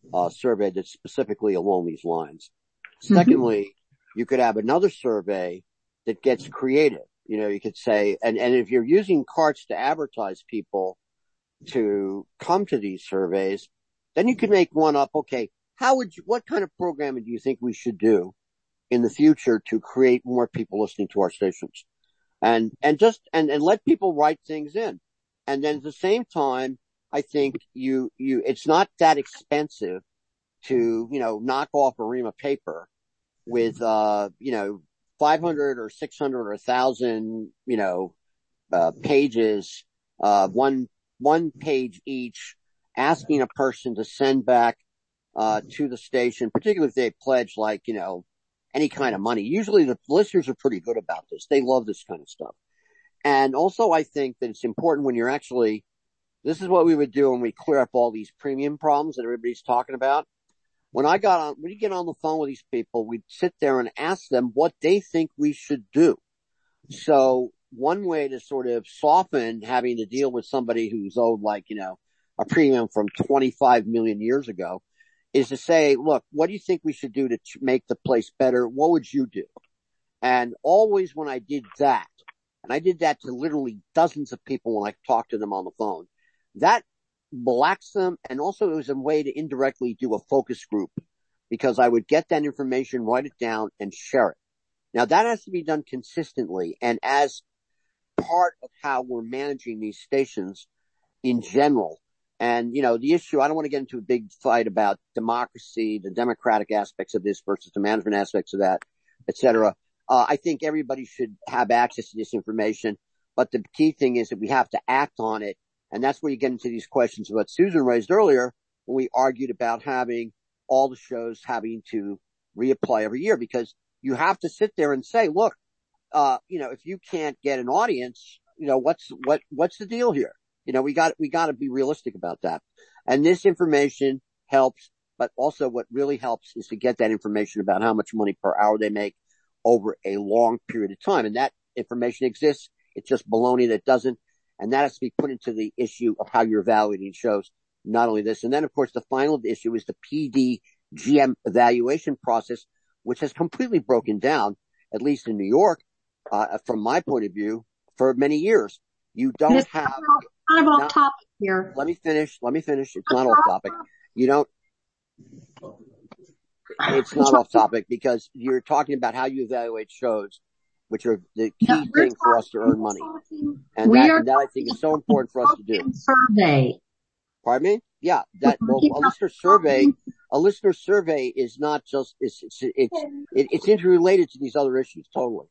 uh, survey that's specifically along these lines. Mm-hmm. Secondly, you could have another survey that gets creative. You know, you could say, and, and if you're using carts to advertise people to come to these surveys, then you could make one up. Okay, how would you, what kind of programming do you think we should do in the future to create more people listening to our stations? And, and just, and, and let people write things in. And then at the same time, I think you, you, it's not that expensive to, you know, knock off a ream of paper with, uh, you know, five hundred or six hundred or a thousand, you know, uh, pages, uh, one, one page each, asking a person to send back, uh, to the station, particularly if they pledge like, you know, any kind of money. Usually the listeners are pretty good about this. They love this kind of stuff. And also I think that it's important when you're actually, this is what we would do when we clear up all these premium problems that everybody's talking about. When I got on, when you get on the phone with these people, we'd sit there and ask them what they think we should do. So one way to sort of soften having to deal with somebody who's owed like, you know, a premium from twenty-five million years ago is to say, look, what do you think we should do to make the place better? What would you do? And always when I did that, and I did that to literally dozens of people when I talked to them on the phone, that relaxed them. And also it was a way to indirectly do a focus group because I would get that information, write it down and share it. Now that has to be done consistently and as part of how we're managing these stations in general. And, you know, the issue, I don't want to get into a big fight about democracy, the democratic aspects of this versus the management aspects of that, et cetera. Uh, I think everybody should have access to this information. But the key thing is that we have to act on it. And that's where you get into these questions of what Susan raised earlier when we argued about having all the shows having to reapply every year because you have to sit there and say, look, uh, you know, if you can't get an audience, you know, what's, what, what's the deal here? You know, we got, we got to be realistic about that. And this information helps, but also what really helps is to get that information about how much money per hour they make over a long period of time. And that information exists. It's just baloney that doesn't. And that has to be put into the issue of how you're evaluating shows. Not only this. And then, of course, the final issue is the P D G M evaluation process, which has completely broken down, at least in New York, uh, from my point of view, for many years. You don't it's have... kind of off not, topic here. Let me finish. Let me finish. It's not off topic. You don't... It's not off topic because you're talking about how you evaluate shows, which are the key no, thing for us to earn money. And we that, are and that I think is so important for us to do. Survey. Pardon me? Yeah, that, well, a listener survey, a listener survey is not just, it's, it's, it's, it's interrelated to these other issues, totally.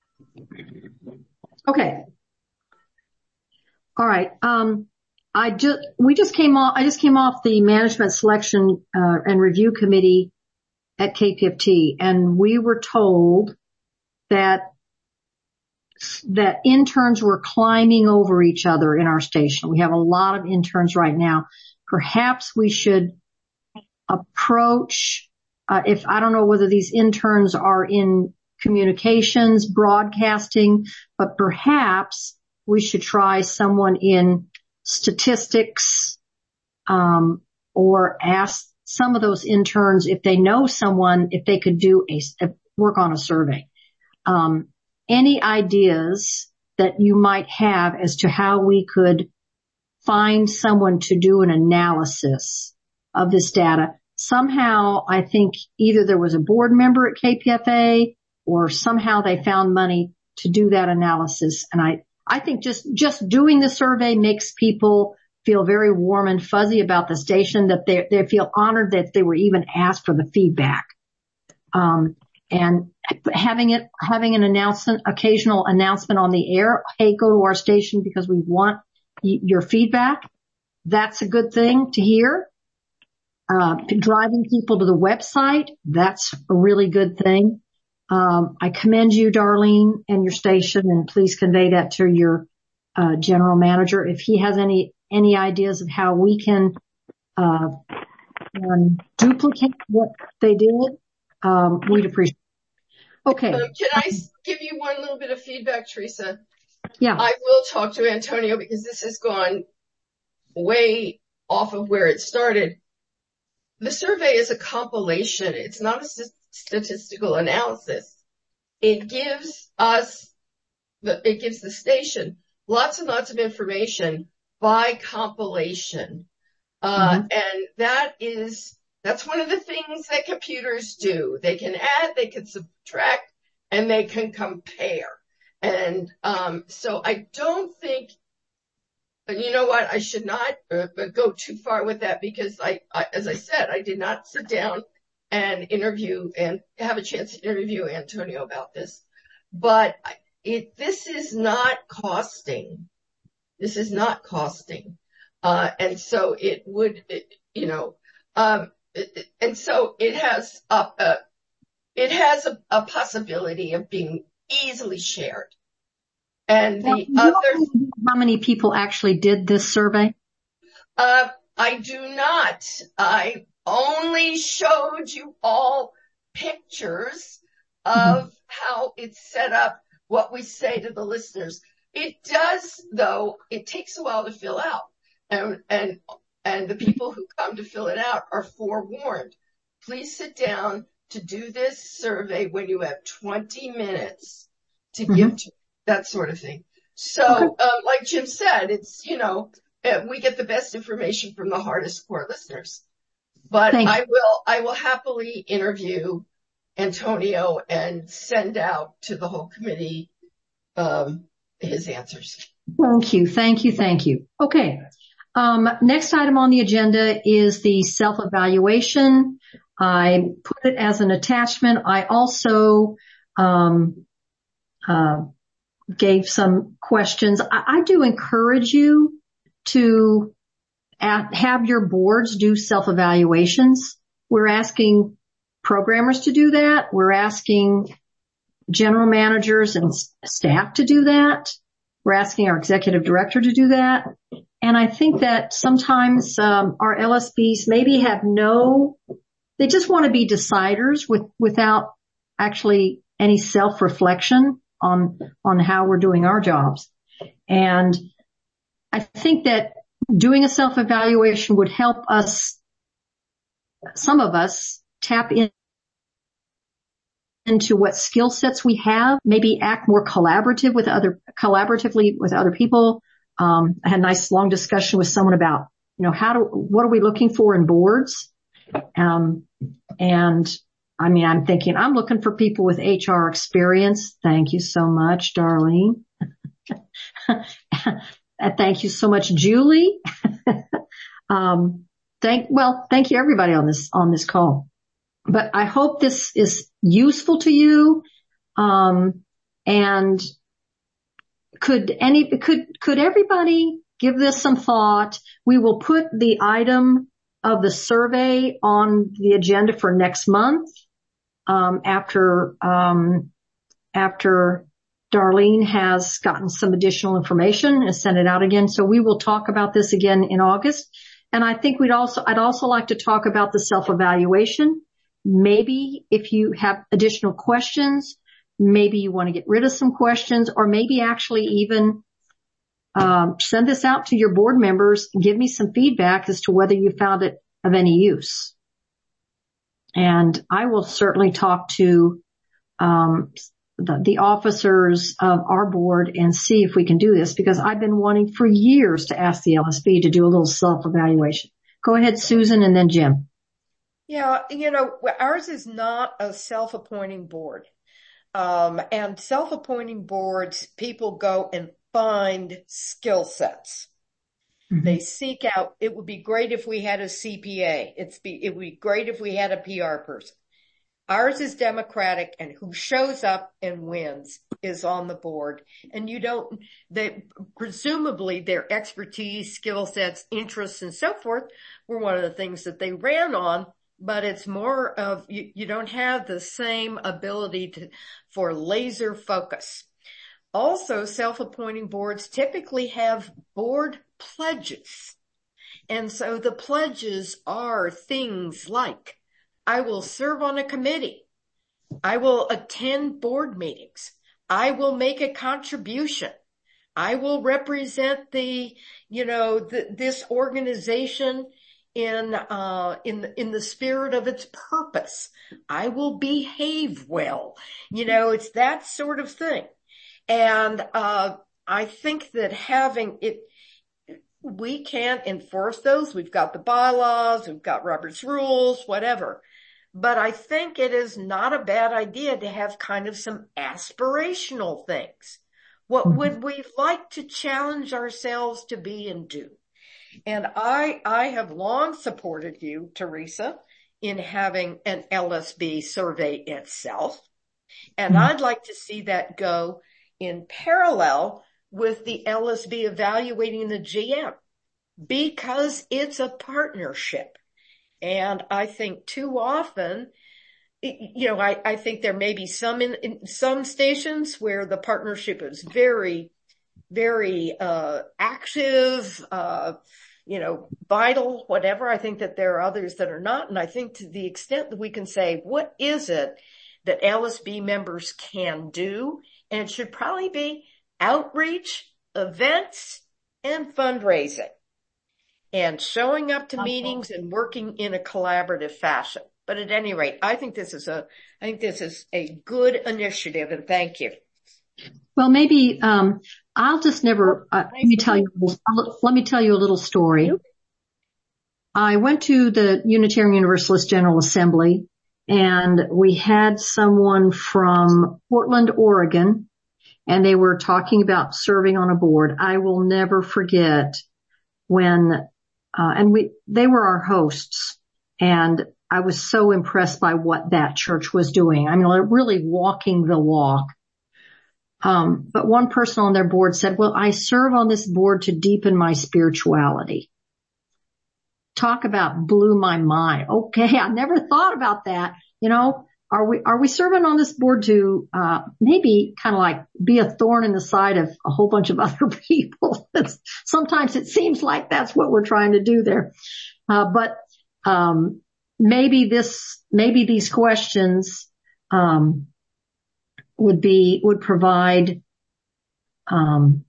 Okay. All right. Um, I just, we just came off, I just came off the management selection, uh, and review committee at K P F T, and we were told that that interns were climbing over each other in our station. We have a lot of interns right now. Perhaps we should approach, uh, if I don't know whether these interns are in communications, broadcasting, but perhaps we should try someone in statistics, um, or ask some of those interns if they know someone, if they could do a, a work on a survey. Um, any ideas that you might have as to how we could find someone to do an analysis of this data? Somehow, I think either there was a board member at K P F A or somehow they found money to do that analysis. And I, I think just, just doing the survey makes people feel very warm and fuzzy about the station, that they, they feel honored that they were even asked for the feedback. Um, and having it, having an announcement, occasional announcement on the air, hey, go to our station because we want y- your feedback. That's a good thing to hear. Uh, driving people to the website, that's a really good thing. Um, I commend you, Darlene, and your station, and please convey that to your, uh, general manager. If he has any, any ideas of how we can, uh, um, duplicate what they did, um, we'd appreciate it. Okay. Um, can I give you one little bit of feedback, Teresa? Yeah. I will talk to Antonio because this has gone way off of where it started. the survey is a compilation. It's not a statistical analysis. It gives us, the, it gives the station lots and lots of information by compilation. Uh, mm-hmm. And that is, that's one of the things that computers do. They can add, they can subtract, and they can compare. And, um, so I don't think, you know what, I should not uh, go too far with that because I, I, as I said, I did not sit down and interview and have a chance to interview Antonio about this. But it, this is not costing. This is not costing. Uh, and so it would, it, you know, um, it, and so it has a, a it has a, a possibility of being easily shared. And the now, other, how many people actually did this survey? Uh, I do not. I only showed you all pictures of mm-hmm. how it's set up, what we say to the listeners. It does, though, it takes a while to fill out. And, and, and the people who come to fill it out are forewarned. Please sit down to do this survey when you have twenty minutes to mm-hmm. give to that sort of thing. So, okay. um, like Jim said, it's, you know, we get the best information from the hardest core listeners. But Thank I you. will, I will happily interview Antonio and send out to the whole committee, um, his answers. Thank you. Thank you. Thank you. Okay. Um, next item on the agenda is the self-evaluation. I put it as an attachment. I also, um, uh, gave some questions. I, I do encourage you to at, have your boards do self-evaluations. We're asking programmers to do that. We're asking general managers and staff to do that. We're asking our executive director to do that. And I think that sometimes um, our L S Bs maybe have no, they just want to be deciders with, without actually any self-reflection on, on how we're doing our jobs. And I think that doing a self-evaluation would help us, some of us, tap in, into what skill sets we have, maybe act more collaborative with other, collaboratively with other people. Um, I had a nice long discussion with someone about, you know, how do, what are we looking for in boards? Um, and I mean, I'm thinking I'm looking for people with H R experience. Thank you so much, Darlene. Thank you so much, Julie. um, thank, well, thank you everybody on this, on this call. But I hope this is useful to you. Um, and could any, could, could everybody give this some thought? We will put the item of the survey on the agenda for next month. Um, after, um, after Darlene has gotten some additional information and sent it out again. So we will talk about this again in August. And I think we'd also, I'd also like to talk about the self-evaluation. Maybe if you have additional questions, maybe you want to get rid of some questions, or maybe actually even um, send this out to your board members and give me some feedback as to whether you found it of any use. And I will certainly talk to um, the, the officers of our board and see if we can do this, because I've been wanting for years to ask the L S B to do a little self-evaluation. Go ahead, Susan, and then Jim. Yeah, you know, ours is not a self-appointing board. Um, and self-appointing boards, people go and find skill sets. Mm-hmm. They seek out, it would be great if we had a C P A. It's be, it would be great if we had a P R person. Ours is democratic, and who shows up and wins is on the board. And you don't, they, presumably their expertise, skill sets, interests, and so forth were one of the things that they ran on. But it's more of, you, you don't have the same ability to, for laser focus. Also, self-appointing boards typically have board pledges. And so the pledges are things like, I will serve on a committee. I will attend board meetings. I will make a contribution. I will represent the, you know, the, this organization in, uh, in, the, in the spirit of its purpose. I will behave well. You know, it's that sort of thing. And, uh, I think that having it, we can't enforce those. We've got the bylaws, we've got Robert's rules, whatever. But I think it is not a bad idea to have kind of some aspirational things. What would we like to challenge ourselves to be and do? And I, I have long supported you, Teresa, in having an L S B survey itself. And I'd like to see that go in parallel with the L S B evaluating the G M, because it's a partnership. And I think too often, you know, I, I think there may be some in, in some stations where the partnership is very, very, uh, active, uh, you know, vital, whatever. I think that there are others that are not. And I think to the extent that we can say, what is it that L S B members can do? And it should probably be outreach, events, and fundraising, and showing up to meetings and working in a collaborative fashion. But at any rate, I think this is a, I think this is a good initiative, and thank you. Well, maybe, um, I'll just never, uh, let me tell you, let me tell you a little story. I went to the Unitarian Universalist General Assembly, and we had someone from Portland, Oregon, and they were talking about serving on a board. I will never forget when, uh, and we, they were our hosts, and I was so impressed by what that church was doing. I mean, really walking the walk. Um, but one person on their board said, well, I serve on this board to deepen my spirituality. Talk about blew my mind. Okay. I never thought about that. You know, are we, are we serving on this board to, uh, maybe kind of like be a thorn in the side of a whole bunch of other people? Sometimes it seems like that's what we're trying to do there. Uh, but, um, maybe this, maybe these questions, um, would be, would provide, um,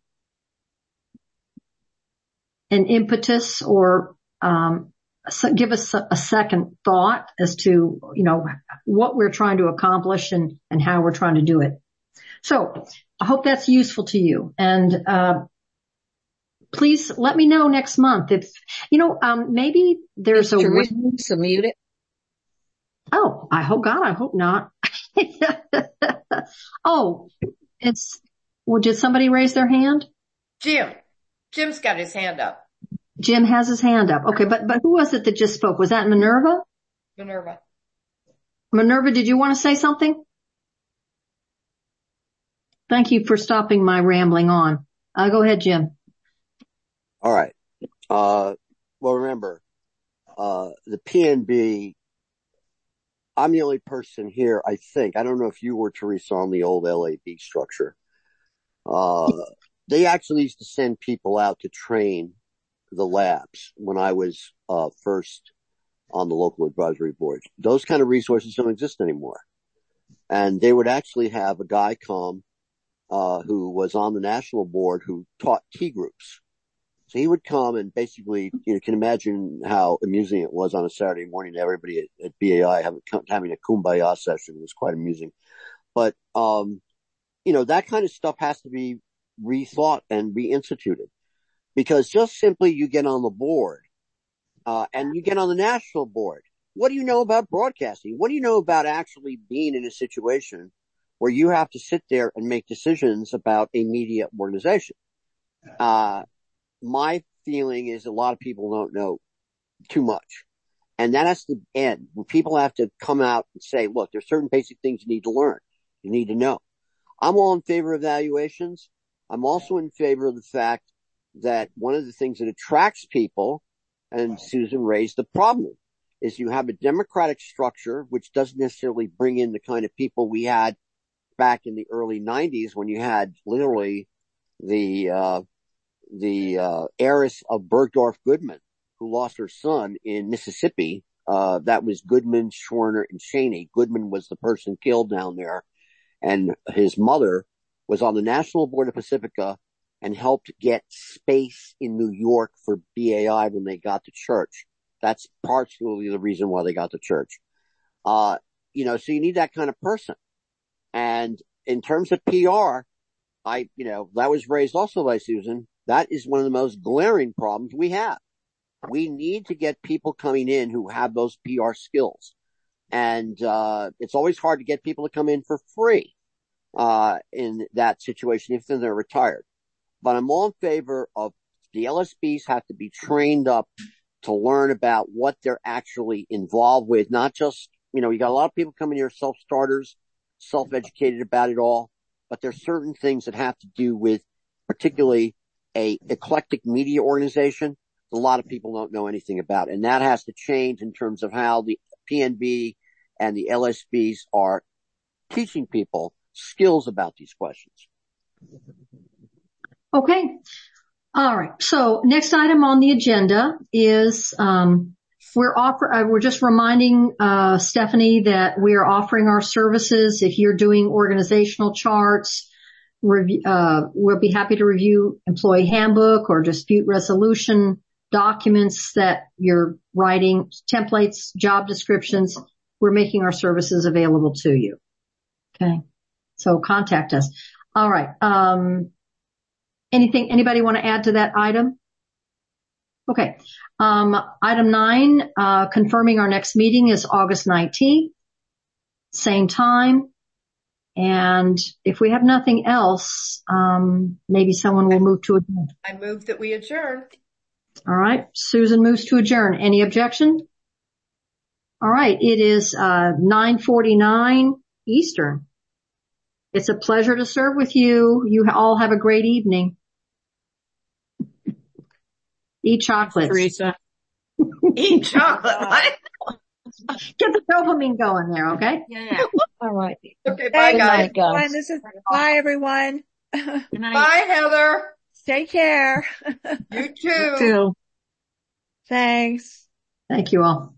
an impetus or, um, so give us a, a second thought as to, you know, what we're trying to accomplish and, and how we're trying to do it. So I hope that's useful to you. And, uh, please let me know next month if, you know, um, maybe there's Is a Teresa way. muted? Oh, I hope, God, I hope not. Oh, it's, well, did somebody raise their hand? Jim. Jim's got his hand up. Jim has his hand up. Okay, but, but who was it that just spoke? Was that Minerva? Minerva. Minerva, did you want to say something? Thank you for stopping my rambling on. Uh, go ahead, Jim. All right. Uh, well, remember, uh, the P N B, I'm the only person here, I think. I don't know if you were, Teresa, on the old L A B structure. Uh, they actually used to send people out to train the labs when I was, uh, first on the local advisory board. Those kind of resources don't exist anymore. And they would actually have a guy come, uh, who was on the national board who taught T groups. So he would come and basically, you can imagine how amusing it was on a Saturday morning to everybody at, at B A I having, having a kumbaya session. It was quite amusing. But, um, you know, that kind of stuff has to be rethought and reinstituted, because just simply you get on the board, uh, and you get on the national board. What do you know about broadcasting? What do you know about actually being in a situation where you have to sit there and make decisions about a media organization? Uh, My feeling is a lot of people don't know too much. And that has to end. People have to come out and say, look, there's certain basic things you need to learn. You need to know. I'm all in favor of evaluations. I'm also in favor of the fact that one of the things that attracts people, and Susan raised the problem, is you have a democratic structure which doesn't necessarily bring in the kind of people we had back in the early nineties when you had literally the, uh, the, uh, heiress of Bergdorf Goodman, who lost her son in Mississippi. Uh, that was Goodman, Schwerner, and Cheney. Goodman was the person killed down there, and his mother was on the National Board of Pacifica and helped get space in New York for B A I when they got to church. That's partially the reason why they got to church. Uh, you know, so you need that kind of person. And in terms of P R, I, you know, that was raised also by Susan. That is one of the most glaring problems we have. We need to get people coming in who have those P R skills. And, uh, it's always hard to get people to come in for free, uh, in that situation, if they're retired. But I'm all in favor of the L S Bs have to be trained up to learn about what they're actually involved with, not just, you know, you got a lot of people coming here self-starters, self-educated about it all, but there's certain things that have to do with particularly a eclectic media organization a lot of people don't know anything about. And that has to change in terms of how the P N B and the L S Bs are teaching people skills about these questions. Okay. All right. So next item on the agenda is, um, we're offer, uh, we're just reminding, uh, Stephanie that we are offering our services. If you're doing organizational charts, review, uh, we'll be happy to review employee handbook or dispute resolution documents that you're writing, templates, job descriptions. We're making our services available to you. Okay. So contact us. All right. Um, anything, anybody want to add to that item? Okay. Um, item nine, uh, confirming our next meeting is August nineteenth, same time. And if we have nothing else, um, maybe someone will move to adjourn. I move that we adjourn. All right. Susan moves to adjourn. Any objection? All right. It is, uh, nine forty-nine Eastern. It's a pleasure to serve with you. You all have a great evening. Eat chocolates. Teresa. Eat chocolate. Get the dopamine going there, okay? Yeah. All right. Okay, bye Hey, guys. everyone. This is, bye everyone. Good night. Bye Heather. Take care. You too. You too. Thanks. Thank you all.